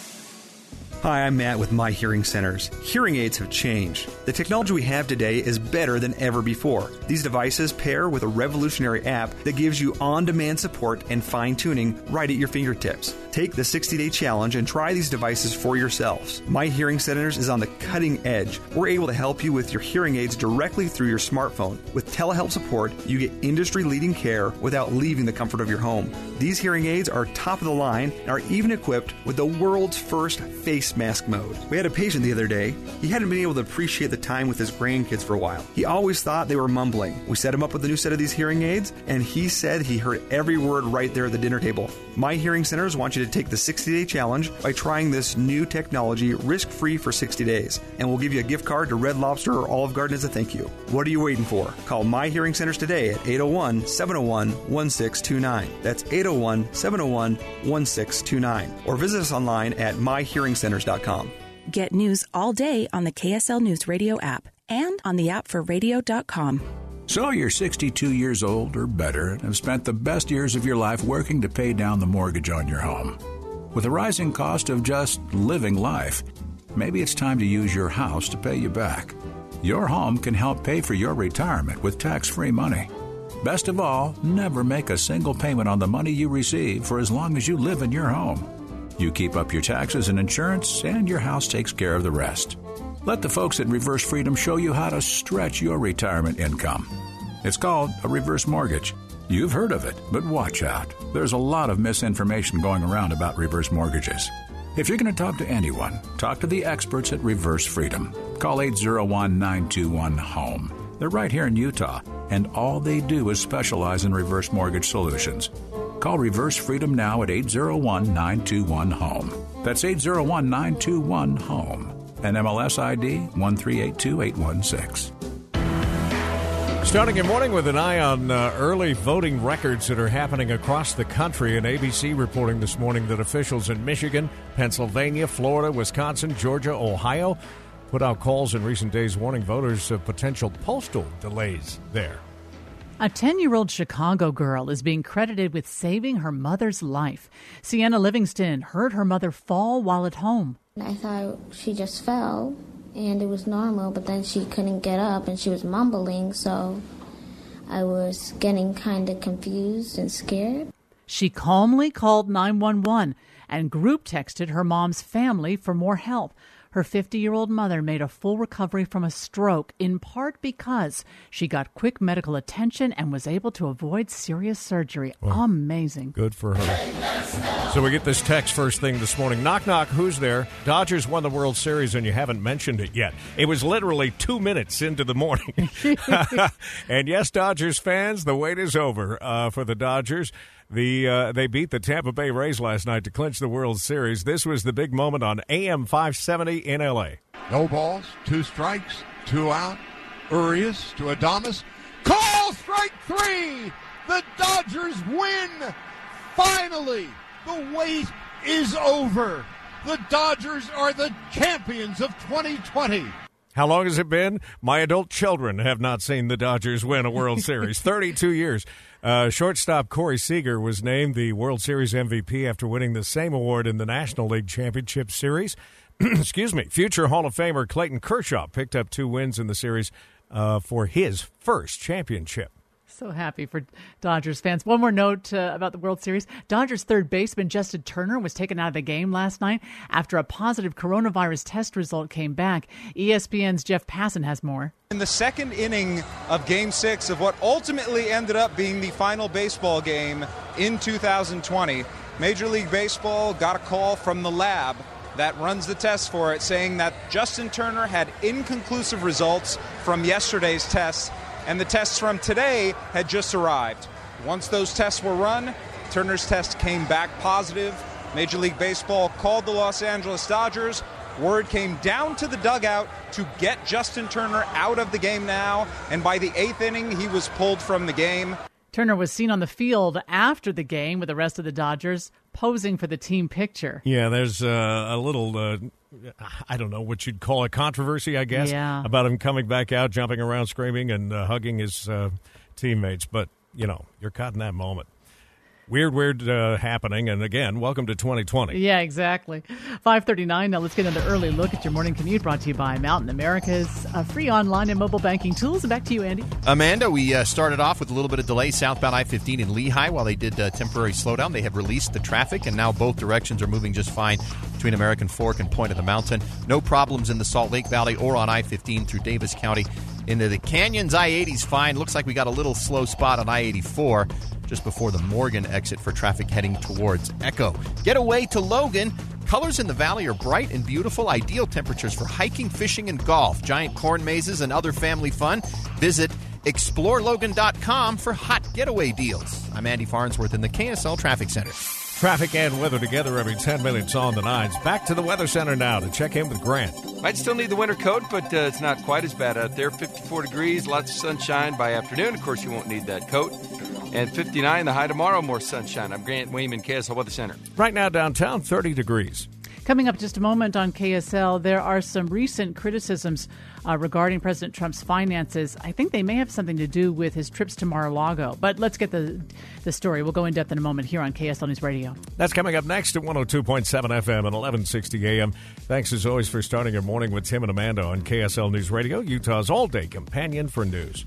Hi, I'm Matt with My Hearing Centers. Hearing aids have changed. The technology we have today is better than ever before. These devices pair with a revolutionary app that gives you on-demand support and fine-tuning right at your fingertips. Take the 60-day challenge and try these devices for yourselves. My Hearing Centers is on the cutting edge. We're able to help you with your hearing aids directly through your smartphone. With telehealth support, you get industry-leading care without leaving the comfort of your home. These hearing aids are top of the line and are even equipped with the world's first face mask mode. We had a patient the other day. He hadn't been able to appreciate the time with his grandkids for a while. He always thought they were mumbling. We set him up with a new set of these hearing aids, and he said he heard every word right there at the dinner table. My Hearing Centers want you to take the 60-day challenge by trying this new technology risk-free for 60 days. And we'll give you a gift card to Red Lobster or Olive Garden as a thank you. What are you waiting for? Call My Hearing Centers today at 801-701-1629. That's 801-701-1629. Or visit us online at myhearingcenters.com. Get news all day on the KSL News Radio app and on the app for radio.com. So you're 62 years old or better and have spent the best years of your life working to pay down the mortgage on your home. With the rising cost of just living life, maybe it's time to use your house to pay you back. Your home can help pay for your retirement with tax-free money. Best of all, never make a single payment on the money you receive for as long as you live in your home. You keep up your taxes and insurance, and your house takes care of the rest. Let the folks at Reverse Freedom show you how to stretch your retirement income. It's called a reverse mortgage. You've heard of it, but watch out. There's a lot of misinformation going around about reverse mortgages. If you're going to talk to anyone, talk to the experts at Reverse Freedom. Call 801-921-HOME. They're right here in Utah, and all they do is specialize in reverse mortgage solutions. Call Reverse Freedom now at 801-921-HOME. That's 801-921-HOME. And MLS ID 1382816. Starting your morning with an eye on early voting records that are happening across the country. And ABC reporting this morning that officials in Michigan, Pennsylvania, Florida, Wisconsin, Georgia, Ohio put out calls in recent days warning voters of potential postal delays there. A 10-year-old Chicago girl is being credited with saving her mother's life. Sienna Livingston heard her mother fall while at home. I thought she just fell, and it was normal, but then she couldn't get up, and she was mumbling, so I was getting kind of confused and scared. She calmly called 911 and group texted her mom's family for more help. Her 50-year-old mother made a full recovery from a stroke, in part because she got quick medical attention and was able to avoid serious surgery. Well, amazing. Good for her. So we get this text first thing this morning. Knock, knock, who's there? Dodgers won the World Series and you haven't mentioned it yet. It was literally 2 minutes into the morning. And yes, Dodgers fans, the wait is over for the Dodgers. They beat the Tampa Bay Rays last night to clinch the World Series. This was the big moment on AM 570 in L.A. No balls, 2 strikes, 2 out. Urias to Adames. Call strike 3! The Dodgers win! Finally, the wait is over. The Dodgers are the champions of 2020. How long has it been? My adult children have not seen the Dodgers win a World Series. 32 years. Shortstop Corey Seager was named the World Series MVP after winning the same award in the National League Championship Series. Excuse me. Future Hall of Famer Clayton Kershaw picked up 2 wins in the series for his first championship. So happy for Dodgers fans. One more note about the World Series. Dodgers third baseman Justin Turner was taken out of the game last night after a positive coronavirus test result came back. ESPN's Jeff Passan has more. In the second inning of Game 6 of what ultimately ended up being the final baseball game in 2020, Major League Baseball got a call from the lab that runs the test for it saying that Justin Turner had inconclusive results from yesterday's tests, and the tests from today had just arrived. Once those tests were run, Turner's test came back positive. Major League Baseball called the Los Angeles Dodgers. Word came down to the dugout to get Justin Turner out of the game now, and by the 8th inning, he was pulled from the game. Turner was seen on the field after the game with the rest of the Dodgers, posing for the team picture. Yeah, there's a little, I don't know what you'd call a controversy, I guess, about him coming back out, jumping around, screaming, and hugging his teammates. But, you know, you're caught in that moment. Weird happening. And again, welcome to 2020. Yeah, exactly. 5:39. Now let's get another early look at your morning commute brought to you by Mountain America's free online and mobile banking tools. And back to you, Andy. Amanda, we started off with a little bit of delay southbound I-15 in Lehigh while they did temporary slowdown. They have released the traffic, and now both directions are moving just fine between American Fork and Point of the Mountain. No problems in the Salt Lake Valley or on I-15 through Davis County. Into the Canyons, I-80's fine. Looks like we got a little slow spot on I-84 just before the Morgan exit for traffic heading towards Echo. Get away to Logan. Colors in the valley are bright and beautiful. Ideal temperatures for hiking, fishing, and golf. Giant corn mazes and other family fun. Visit ExploreLogan.com for hot getaway deals. I'm Andy Farnsworth in the KSL Traffic Center. Traffic and weather together every 10 minutes on the 9s. Back to the Weather Center now to check in with Grant. Might still need the winter coat, but it's not quite as bad out there. 54 degrees, lots of sunshine by afternoon. Of course, you won't need that coat. And 59, the high tomorrow, more sunshine. I'm Grant Wayman, KSL Weather Center. Right now downtown, 30 degrees. Coming up in just a moment on KSL, there are some recent criticisms regarding President Trump's finances. I think they may have something to do with his trips to Mar-a-Lago. But let's get the story. We'll go in depth in a moment here on KSL News Radio. That's coming up next at 102.7 FM and 1160 AM. Thanks as always for starting your morning with Tim and Amanda on KSL News Radio, Utah's all-day companion for news.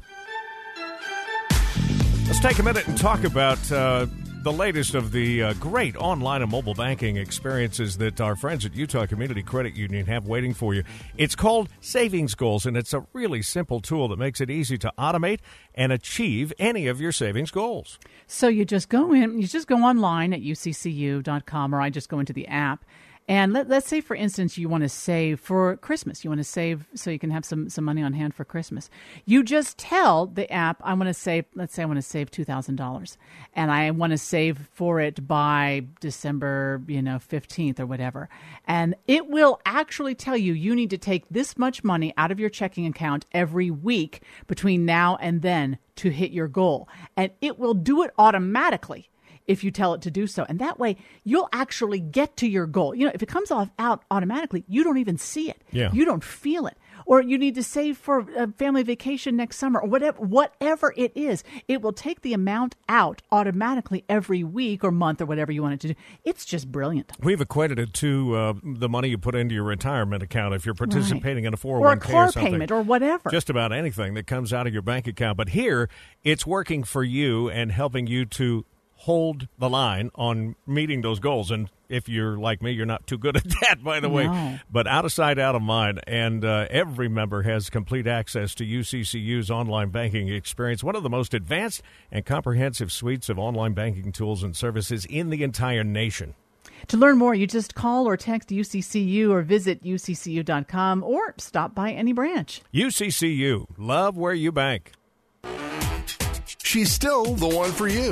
Let's take a minute and talk about the latest of the great online and mobile banking experiences that our friends at Utah Community Credit Union have waiting for you. It's called Savings Goals, and it's a really simple tool that makes it easy to automate and achieve any of your savings goals. So you just go online at uccu.com, or I just go into the app. And let's say, for instance, you want to save for Christmas. You want to save so you can have some money on hand for Christmas. You just tell the app, I want to save, let's say I want to save $2,000. And I want to save for it by December, 15th or whatever. And it will actually tell you, you need to take this much money out of your checking account every week between now and then to hit your goal. And it will do it automatically if you tell it to do so. And that way, you'll actually get to your goal. If it comes out automatically, you don't even see it. Yeah. You don't feel it. Or you need to save for a family vacation next summer, or whatever it is. It will take the amount out automatically every week or month or whatever you want it to do. It's just brilliant. We've equated it to the money you put into your retirement account if you're participating in a 401k or a car or something. payment or whatever. Just about anything that comes out of your bank account. But here, it's working for you and helping you to hold the line on meeting those goals. And if you're like me, you're not too good at that, by the way. But out of sight, out of mind. And every member has complete access to UCCU's online banking experience, one of the most advanced and comprehensive suites of online banking tools and services in the entire nation. To learn more, you just call or text UCCU or visit uccu.com or stop by any branch. UCCU. Love where you bank. She's still the one for you.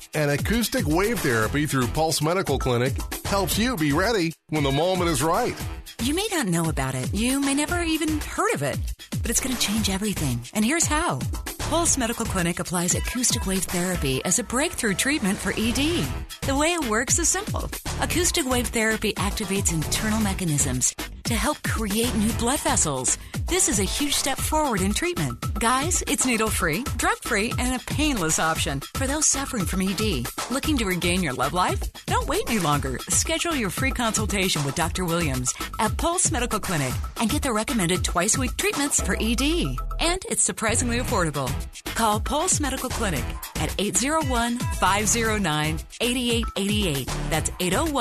And acoustic wave therapy through Pulse Medical Clinic helps you be ready when the moment is right. You may not know about it. You may never even heard of it. But it's going to change everything. And here's how. Pulse Medical Clinic applies acoustic wave therapy as a breakthrough treatment for ED. The way it works is simple. Acoustic wave therapy activates internal mechanisms to help create new blood vessels. This is a huge step forward in treatment. Guys, it's needle-free, drug-free, and a painless option for those suffering from ED. Looking to regain your love life? Don't wait any longer. Schedule your free consultation with Dr. Williams at Pulse Medical Clinic and get the recommended twice-a-week treatments for ED. And it's surprisingly affordable. Call Pulse Medical Clinic at 801-509-8888. That's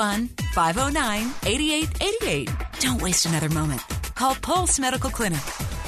801-509-8888. Don't waste another moment. Call Pulse Medical Clinic.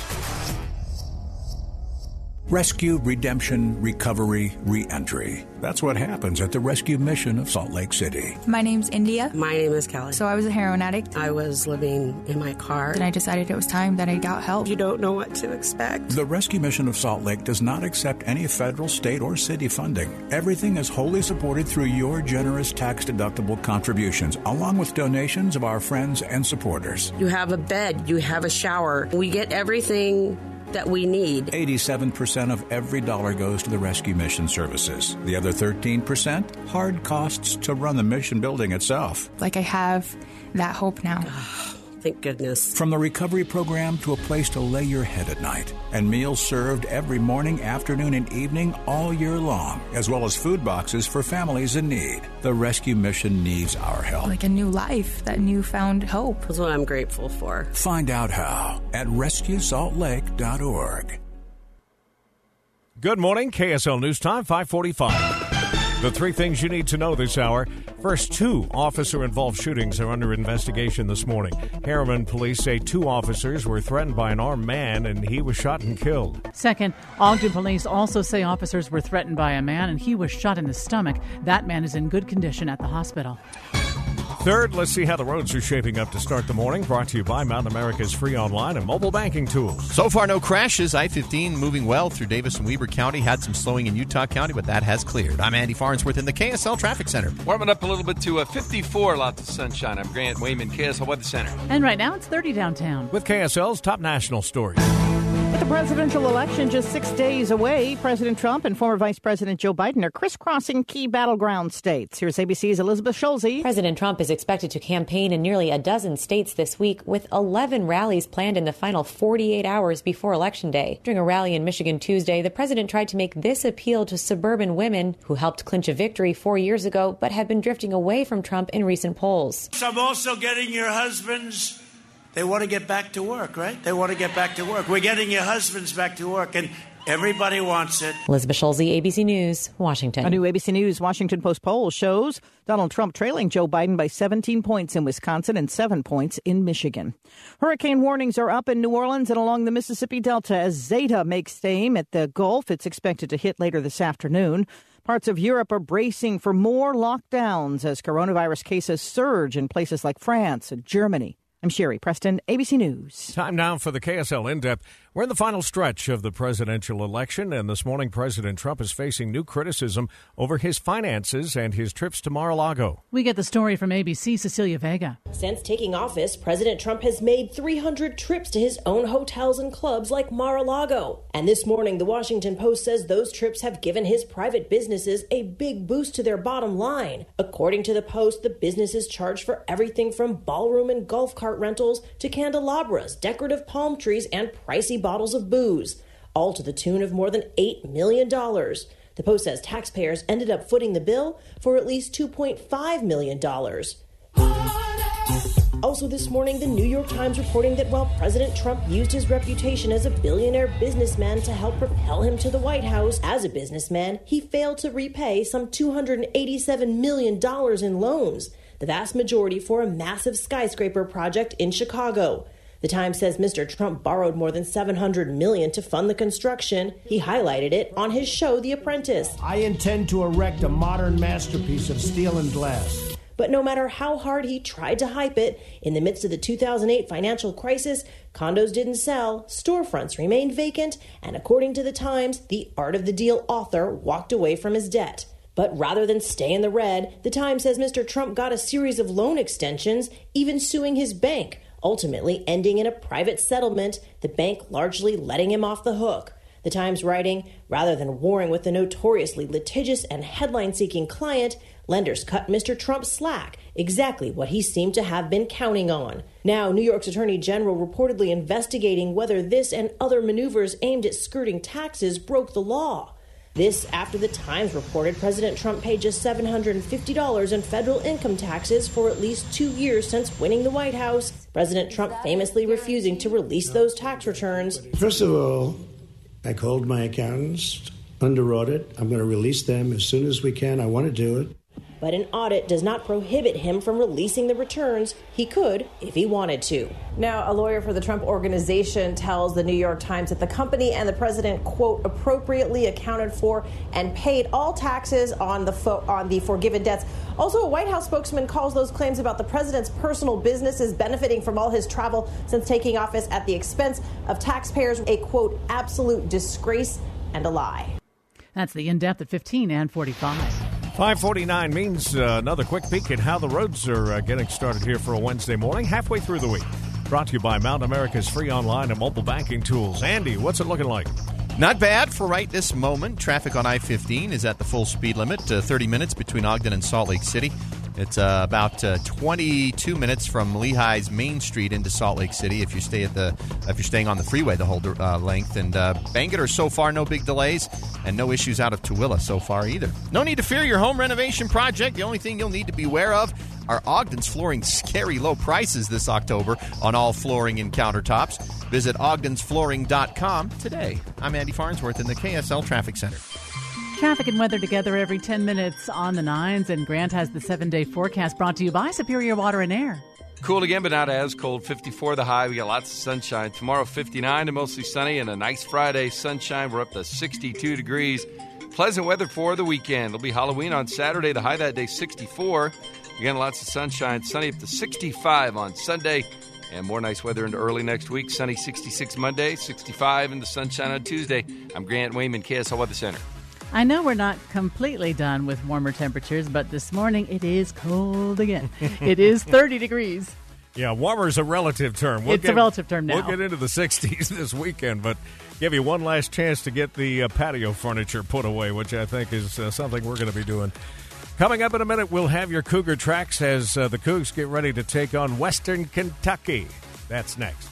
Rescue, redemption, recovery, re-entry. That's what happens at the Rescue Mission of Salt Lake City. My name's India. My name is Kelly. So I was a heroin addict. I was living in my car. Then I decided it was time that I got help. You don't know what to expect. The Rescue Mission of Salt Lake does not accept any federal, state, or city funding. Everything is wholly supported through your generous tax-deductible contributions, along with donations of our friends and supporters. You have a bed. You have a shower. We get everything that we need. 87% of every dollar goes to the rescue mission services. The other 13%, hard costs to run the mission building itself. Like I have that hope now. Thank goodness. From the recovery program to a place to lay your head at night. And meals served every morning, afternoon, and evening all year long, as well as food boxes for families in need. The rescue mission needs our help. Like a new life, that newfound hope. That's what I'm grateful for. Find out how at rescuesaltlake.org. Good morning, KSL News Time, 5:45. The three things you need to know this hour. First, 2 officer-involved shootings are under investigation this morning. Harriman police say 2 officers were threatened by an armed man and he was shot and killed. Second, Ogden police also say officers were threatened by a man and he was shot in the stomach. That man is in good condition at the hospital. Third, let's see how the roads are shaping up to start the morning. Brought to you by Mountain America's free online and mobile banking tools. So far, no crashes. I-15 moving well through Davis and Weber County. Had some slowing in Utah County, but that has cleared. I'm Andy Farnsworth in the KSL Traffic Center. Warming up a little bit to 54, lots of sunshine. I'm Grant Wayman, KSL Weather Center. And right now it's 30 downtown. With KSL's top national stories. With the presidential election just 6 days away, President Trump and former Vice President Joe Biden are crisscrossing key battleground states. Here's ABC's Elizabeth Schulze. President Trump is expected to campaign in nearly a dozen states this week, with 11 rallies planned in the final 48 hours before Election Day. During a rally in Michigan Tuesday, the president tried to make this appeal to suburban women who helped clinch a victory 4 years ago but have been drifting away from Trump in recent polls. I'm also getting your husbands. They want to get back to work, right? They want to get back to work. We're getting your husbands back to work, and everybody wants it. Elizabeth Schulze, ABC News, Washington. A new ABC News Washington Post poll shows Donald Trump trailing Joe Biden by 17 points in Wisconsin and 7 points in Michigan. Hurricane warnings are up in New Orleans and along the Mississippi Delta as Zeta makes aim at the Gulf. It's expected to hit later this afternoon. Parts of Europe are bracing for more lockdowns as coronavirus cases surge in places like France and Germany. I'm Sherry Preston, ABC News. Time now for the KSL In-Depth. We're in the final stretch of the presidential election, and this morning President Trump is facing new criticism over his finances and his trips to Mar-a-Lago. We get the story from ABC, Cecilia Vega. Since taking office, President Trump has made 300 trips to his own hotels and clubs like Mar-a-Lago. And this morning, the Washington Post says those trips have given his private businesses a big boost to their bottom line. According to the Post, the businesses charge for everything from ballroom and golf cart rentals to candelabras, decorative palm trees, and pricey bottles of booze, all to the tune of more than $8 million. The Post says taxpayers ended up footing the bill for at least $2.5 million. Also this morning, the New York Times reporting that while President Trump used his reputation as a billionaire businessman to help propel him to the White House as a businessman, he failed to repay some $287 million in loans, the vast majority for a massive skyscraper project in Chicago. The Times says Mr. Trump borrowed more than $700 million to fund the construction. He highlighted it on his show, The Apprentice. I intend to erect a modern masterpiece of steel and glass. But no matter how hard he tried to hype it, in the midst of the 2008 financial crisis, condos didn't sell, storefronts remained vacant, and according to The Times, the Art of the Deal author walked away from his debt. But rather than stay in the red, the Times says Mr. Trump got a series of loan extensions, even suing his bank, ultimately ending in a private settlement, the bank largely letting him off the hook. The Times writing, rather than warring with the notoriously litigious and headline-seeking client, lenders cut Mr. Trump slack, exactly what he seemed to have been counting on. Now, New York's Attorney General reportedly investigating whether this and other maneuvers aimed at skirting taxes broke the law. This after the Times reported President Trump paid just $750 in federal income taxes for at least 2 years since winning the White House. President Trump famously refusing to release those tax returns. First of all, I called my accountants under audit. I'm going to release them as soon as we can. I want to do it. But an audit does not prohibit him from releasing the returns. He could if he wanted to. Now, a lawyer for the Trump Organization tells the New York Times that the company and the president, quote, appropriately accounted for and paid all taxes on the forgiven debts. Also, a White House spokesman calls those claims about the president's personal businesses benefiting from all his travel since taking office at the expense of taxpayers a, quote, absolute disgrace and a lie. That's the In-Depth at 15 and 45. 5:49 means another quick peek at how the roads are getting started here for a Wednesday morning, halfway through the week. Brought to you by Mount America's free online and mobile banking tools. Andy, what's it looking like? Not bad for right this moment. Traffic on I-15 is at the full speed limit, 30 minutes between Ogden and Salt Lake City. It's about 22 minutes from Lehigh's Main Street into Salt Lake City if you're staying on the freeway the whole length. And Bangor, so far, no big delays and no issues out of Tooele so far either. No need to fear your home renovation project. The only thing you'll need to be aware of are Ogden's Flooring's scary low prices this October on all flooring and countertops. Visit ogdensflooring.com today. I'm Andy Farnsworth in the KSL Traffic Center. Traffic and weather together every 10 minutes on the 9s, and Grant has the 7-day forecast brought to you by Superior Water and Air. Cool again, but not as cold. 54 the high. We got lots of sunshine. Tomorrow, 59 and mostly sunny, and a nice Friday sunshine. We're up to 62 degrees. Pleasant weather for the weekend. It'll be Halloween on Saturday. The high that day, 64. Again, lots of sunshine. Sunny up to 65 on Sunday. And more nice weather into early next week. Sunny 66 Monday, 65 in the sunshine on Tuesday. I'm Grant Wayman, KSL Weather Center. I know we're not completely done with warmer temperatures, but this morning it is cold again. It is 30 degrees. Yeah, warmer is a relative term. It's a relative term now. We'll get into the 60s this weekend, but give you one last chance to get the patio furniture put away, which I think is something we're going to be doing. Coming up in a minute, we'll have your Cougar tracks as the Cougs get ready to take on Western Kentucky. That's next.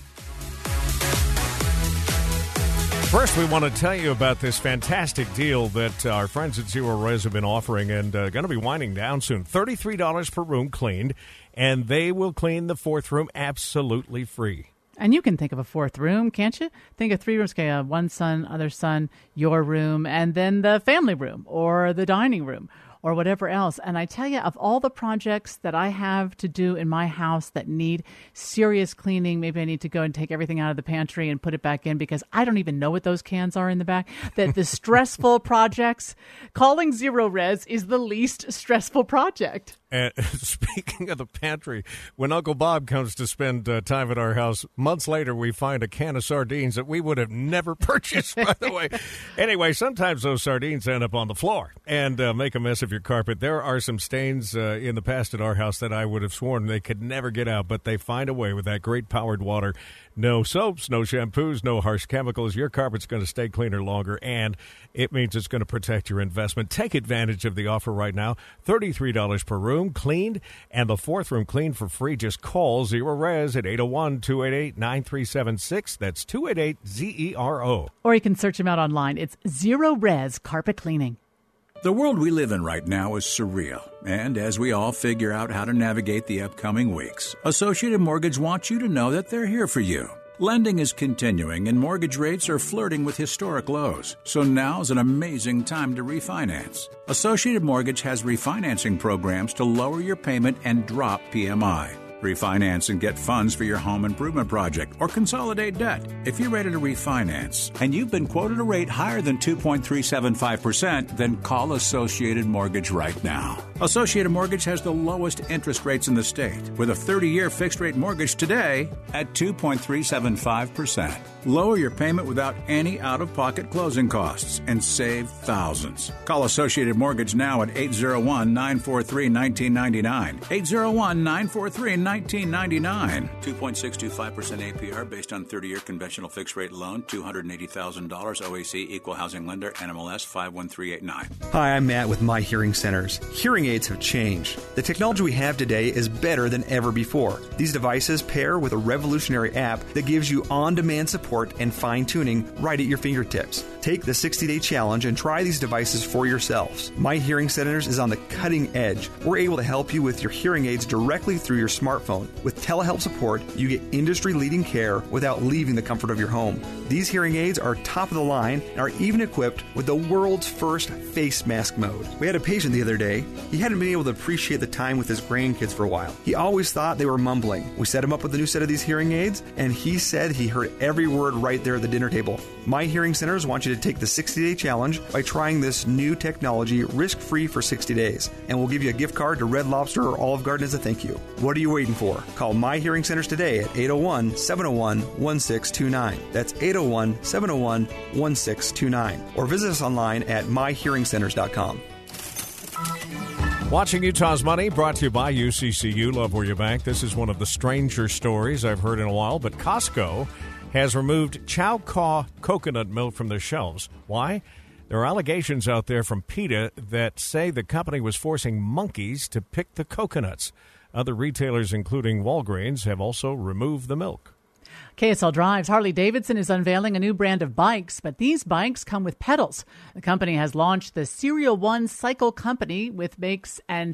First, we want to tell you about this fantastic deal that our friends at Zero Res have been offering and going to be winding down soon. $33 per room cleaned, and they will clean the fourth room absolutely free. And you can think of a fourth room, can't you? Think of 3 rooms, okay, one son, other son, your room, and then the family room or the dining room or whatever else. And I tell you, of all the projects that I have to do in my house that need serious cleaning, maybe I need to go and take everything out of the pantry and put it back in because I don't even know what those cans are in the back. That the stressful projects, calling Zero Res is the least stressful project. And speaking of the pantry, when Uncle Bob comes to spend time at our house, months later we find a can of sardines that we would have never purchased, by the way. Anyway, sometimes those sardines end up on the floor and make a mess of your carpet. There are some stains in the past at our house that I would have sworn they could never get out, but they find a way with that great powered water. No soaps, no shampoos, no harsh chemicals. Your carpet's going to stay cleaner longer, and it means it's going to protect your investment. Take advantage of the offer right now. $33 per room cleaned, and the fourth room cleaned for free. Just call Zero Res at 801-288-9376. That's 288-ZERO. Or you can search them out online. It's Zero Res Carpet Cleaning. The world we live in right now is surreal, and as we all figure out how to navigate the upcoming weeks, Associated Mortgage wants you to know that they're here for you. Lending is continuing, and mortgage rates are flirting with historic lows, so now's an amazing time to refinance. Associated Mortgage has refinancing programs to lower your payment and drop PMI. Refinance and get funds for your home improvement project or consolidate debt. If you're ready to refinance and you've been quoted a rate higher than 2.375%, then call Associated Mortgage right now. Associated Mortgage has the lowest interest rates in the state with a 30-year fixed-rate mortgage today at 2.375%. Lower your payment without any out-of-pocket closing costs and save thousands. Call Associated Mortgage now at 801-943-1999. 801-943-1999. 2.625% APR based on 30-year conventional fixed-rate loan, $280,000 OAC, equal housing lender, NMLS 51389. Hi, I'm Matt with My Hearing Centers. Hearing aids have changed. The technology we have today is better than ever before. These devices pair with a revolutionary app that gives you on-demand support and fine-tuning right at your fingertips. Take the 60-day challenge and try these devices for yourselves. My Hearing Centers is on the cutting edge. We're able to help you with your hearing aids directly through your smartphone. With telehealth support, you get industry-leading care without leaving the comfort of your home. These hearing aids are top of the line and are even equipped with the world's first face mask mode. We had a patient the other day. He hadn't been able to appreciate the time with his grandkids for a while. He always thought they were mumbling. We set him up with a new set of these hearing aids, and he said he heard every word right there at the dinner table. My Hearing Centers want you to take the 60-day challenge by trying this new technology risk-free for 60 days. And we'll give you a gift card to Red Lobster or Olive Garden as a thank you. What are you waiting for? Call My Hearing Centers today at 801-701-1629. That's 801-701-1629. Or visit us online at myhearingcenters.com. Watching Utah's Money, brought to you by UCCU. Love where you bank. This is one of the stranger stories I've heard in a while, but Costco has removed Chow Caw coconut milk from their shelves. Why? There are allegations out there from PETA that say the company was forcing monkeys to pick the coconuts. Other retailers, including Walgreens, have also removed the milk. KSL Drives, Harley-Davidson is unveiling a new brand of bikes, but these bikes come with pedals. The company has launched the Serial One Cycle Company, which makes and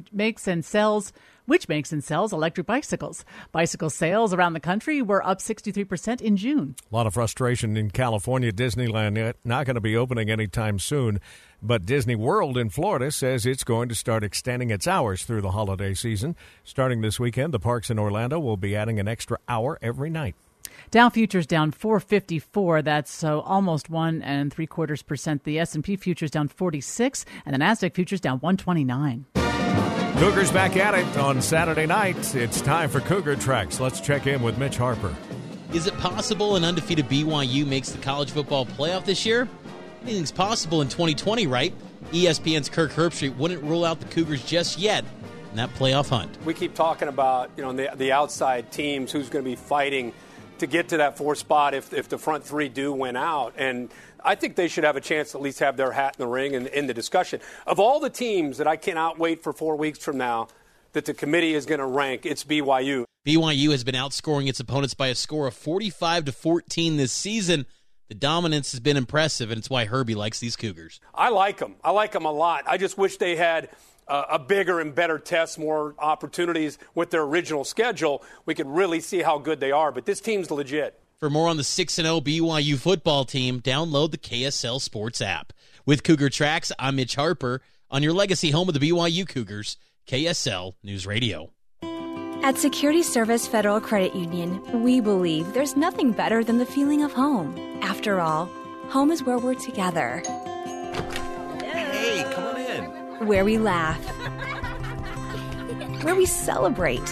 sells electric bicycles. Bicycle sales around the country were up 63% in June. A lot of frustration in California. Disneyland not going to be opening anytime soon, but Disney World in Florida says it's going to start extending its hours through the holiday season. Starting this weekend, the parks in Orlando will be adding an extra hour every night. Dow futures down 454. That's almost 1 3/4%. The S&P futures down 46, and the Nasdaq futures down 129. Cougars back at it on Saturday night. It's time for Cougar Tracks. Let's check in with Mitch Harper. Is it possible an undefeated BYU makes the college football playoff this year? Anything's possible in 2020, right? ESPN's Kirk Herbstreit wouldn't rule out the Cougars just yet in that playoff hunt. We keep talking about the outside teams, who's going to be fighting to get to that 4th spot if the front three do win out. And I think they should have a chance to at least have their hat in the ring and in the discussion. Of all the teams that I cannot wait for 4 weeks from now that the committee is going to rank, it's BYU. BYU has been outscoring its opponents by a score of 45-14 this season. The dominance has been impressive, and it's why Herbie likes these Cougars. I like them. I like them a lot. I just wish they had a bigger and better test, more opportunities with their original schedule. We could really see how good they are, but this team's legit. For more on the 6-0 BYU football team, download the KSL Sports app. With Cougar Tracks, I'm Mitch Harper on your legacy home of the BYU Cougars, KSL News Radio. At Security Service Federal Credit Union, we believe there's nothing better than the feeling of home. After all, home is where we're together. Hey, come on in. Where we laugh. Where we celebrate.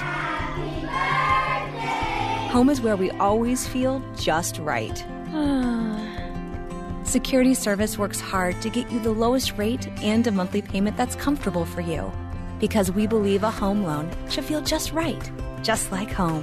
Home is where we always feel just right. Security Service works hard to get you the lowest rate and a monthly payment that's comfortable for you. Because we believe a home loan should feel just right, just like home.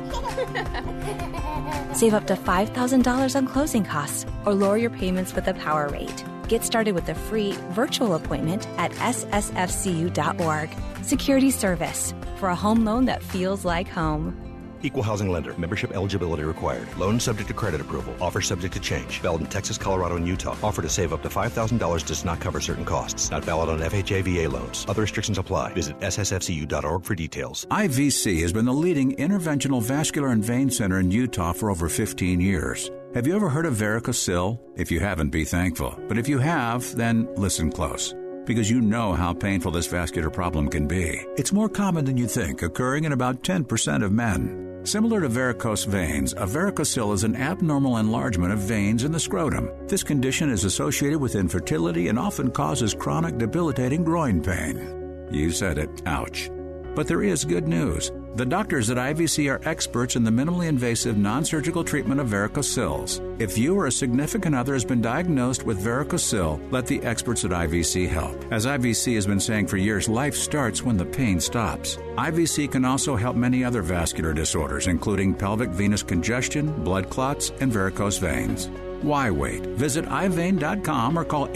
Save up to $5,000 on closing costs or lower your payments with a power rate. Get started with a free virtual appointment at ssfcu.org. Security Service, for a home loan that feels like home. Equal housing lender. Membership eligibility required. Loan subject to credit approval. Offer subject to change. Valid in Texas, Colorado, and Utah. Offer to save up to $5,000 does not cover certain costs. Not valid on FHA VA loans. Other restrictions apply. Visit ssfcu.org for details. IVC has been the leading interventional vascular and vein center in Utah for over 15 years. Have you ever heard of varicocele? If you haven't, be thankful. But if you have, then listen close. because you know how painful this vascular problem can be. It's more common than you think, occurring in about 10% of men. Similar to varicose veins, a varicocele is an abnormal enlargement of veins in the scrotum. This condition is associated with infertility and often causes chronic debilitating groin pain. You said it, ouch. But there is good news. The doctors at IVC are experts in the minimally invasive non-surgical treatment of varicoceles. If you or a significant other has been diagnosed with varicocele, let the experts at IVC help. As IVC has been saying for years, life starts when the pain stops. IVC can also help many other vascular disorders, including pelvic venous congestion, blood clots, and varicose veins. Why wait? Visit iVein.com or call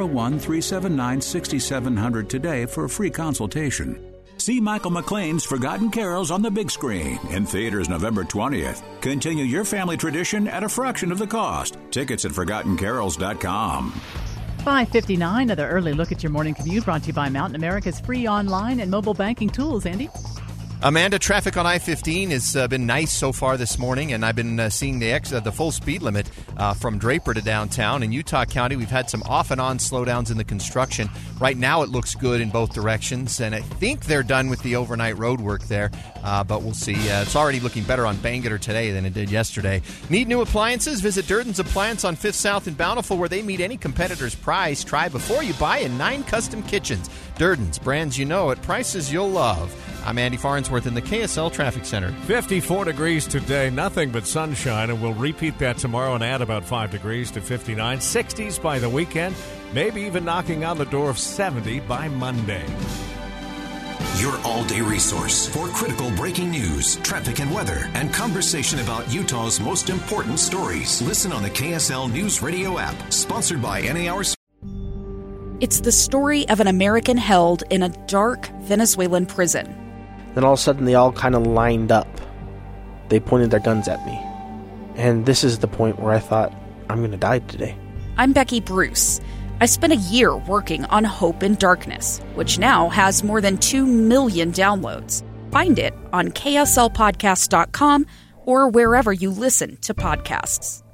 801-379-6700 today for a free consultation. See Michael McLean's Forgotten Carols on the big screen in theaters November 20th. Continue your family tradition at a fraction of the cost. Tickets at ForgottenCarols.com. 5:59, another early look at your morning commute brought to you by Mountain America's free online and mobile banking tools. Andy? Amanda, traffic on I-15 has been nice so far this morning, and I've been seeing the full speed limit from Draper to downtown. In Utah County, we've had some off-and-on slowdowns in the construction. Right now, it looks good in both directions, and I think they're done with the overnight road work there, but we'll see. It's already looking better on Bangerter today than it did yesterday. Need new appliances? Visit Durden's Appliance on 5th South in Bountiful, where they meet any competitor's price. Try before you buy in 9 custom kitchens. Durden's, brands you know at prices you'll love. I'm Andy Farnsworth in the KSL Traffic Center. 54 degrees today, nothing but sunshine, and we'll repeat that tomorrow and add about 5 degrees to 59. 60s by the weekend, maybe even knocking on the door of 70 by Monday. Your all-day resource for critical breaking news, traffic and weather, and conversation about Utah's most important stories. Listen on the KSL News Radio app, sponsored by NAR. It's the story of an American held in a dark Venezuelan prison. Then all of a sudden they all kind of lined up. They pointed their guns at me. And this is the point where I thought, I'm going to die today. I'm Becky Bruce. I spent a year working on Hope in Darkness, which now has more than 2 million downloads. Find it on kslpodcast.com or wherever you listen to podcasts.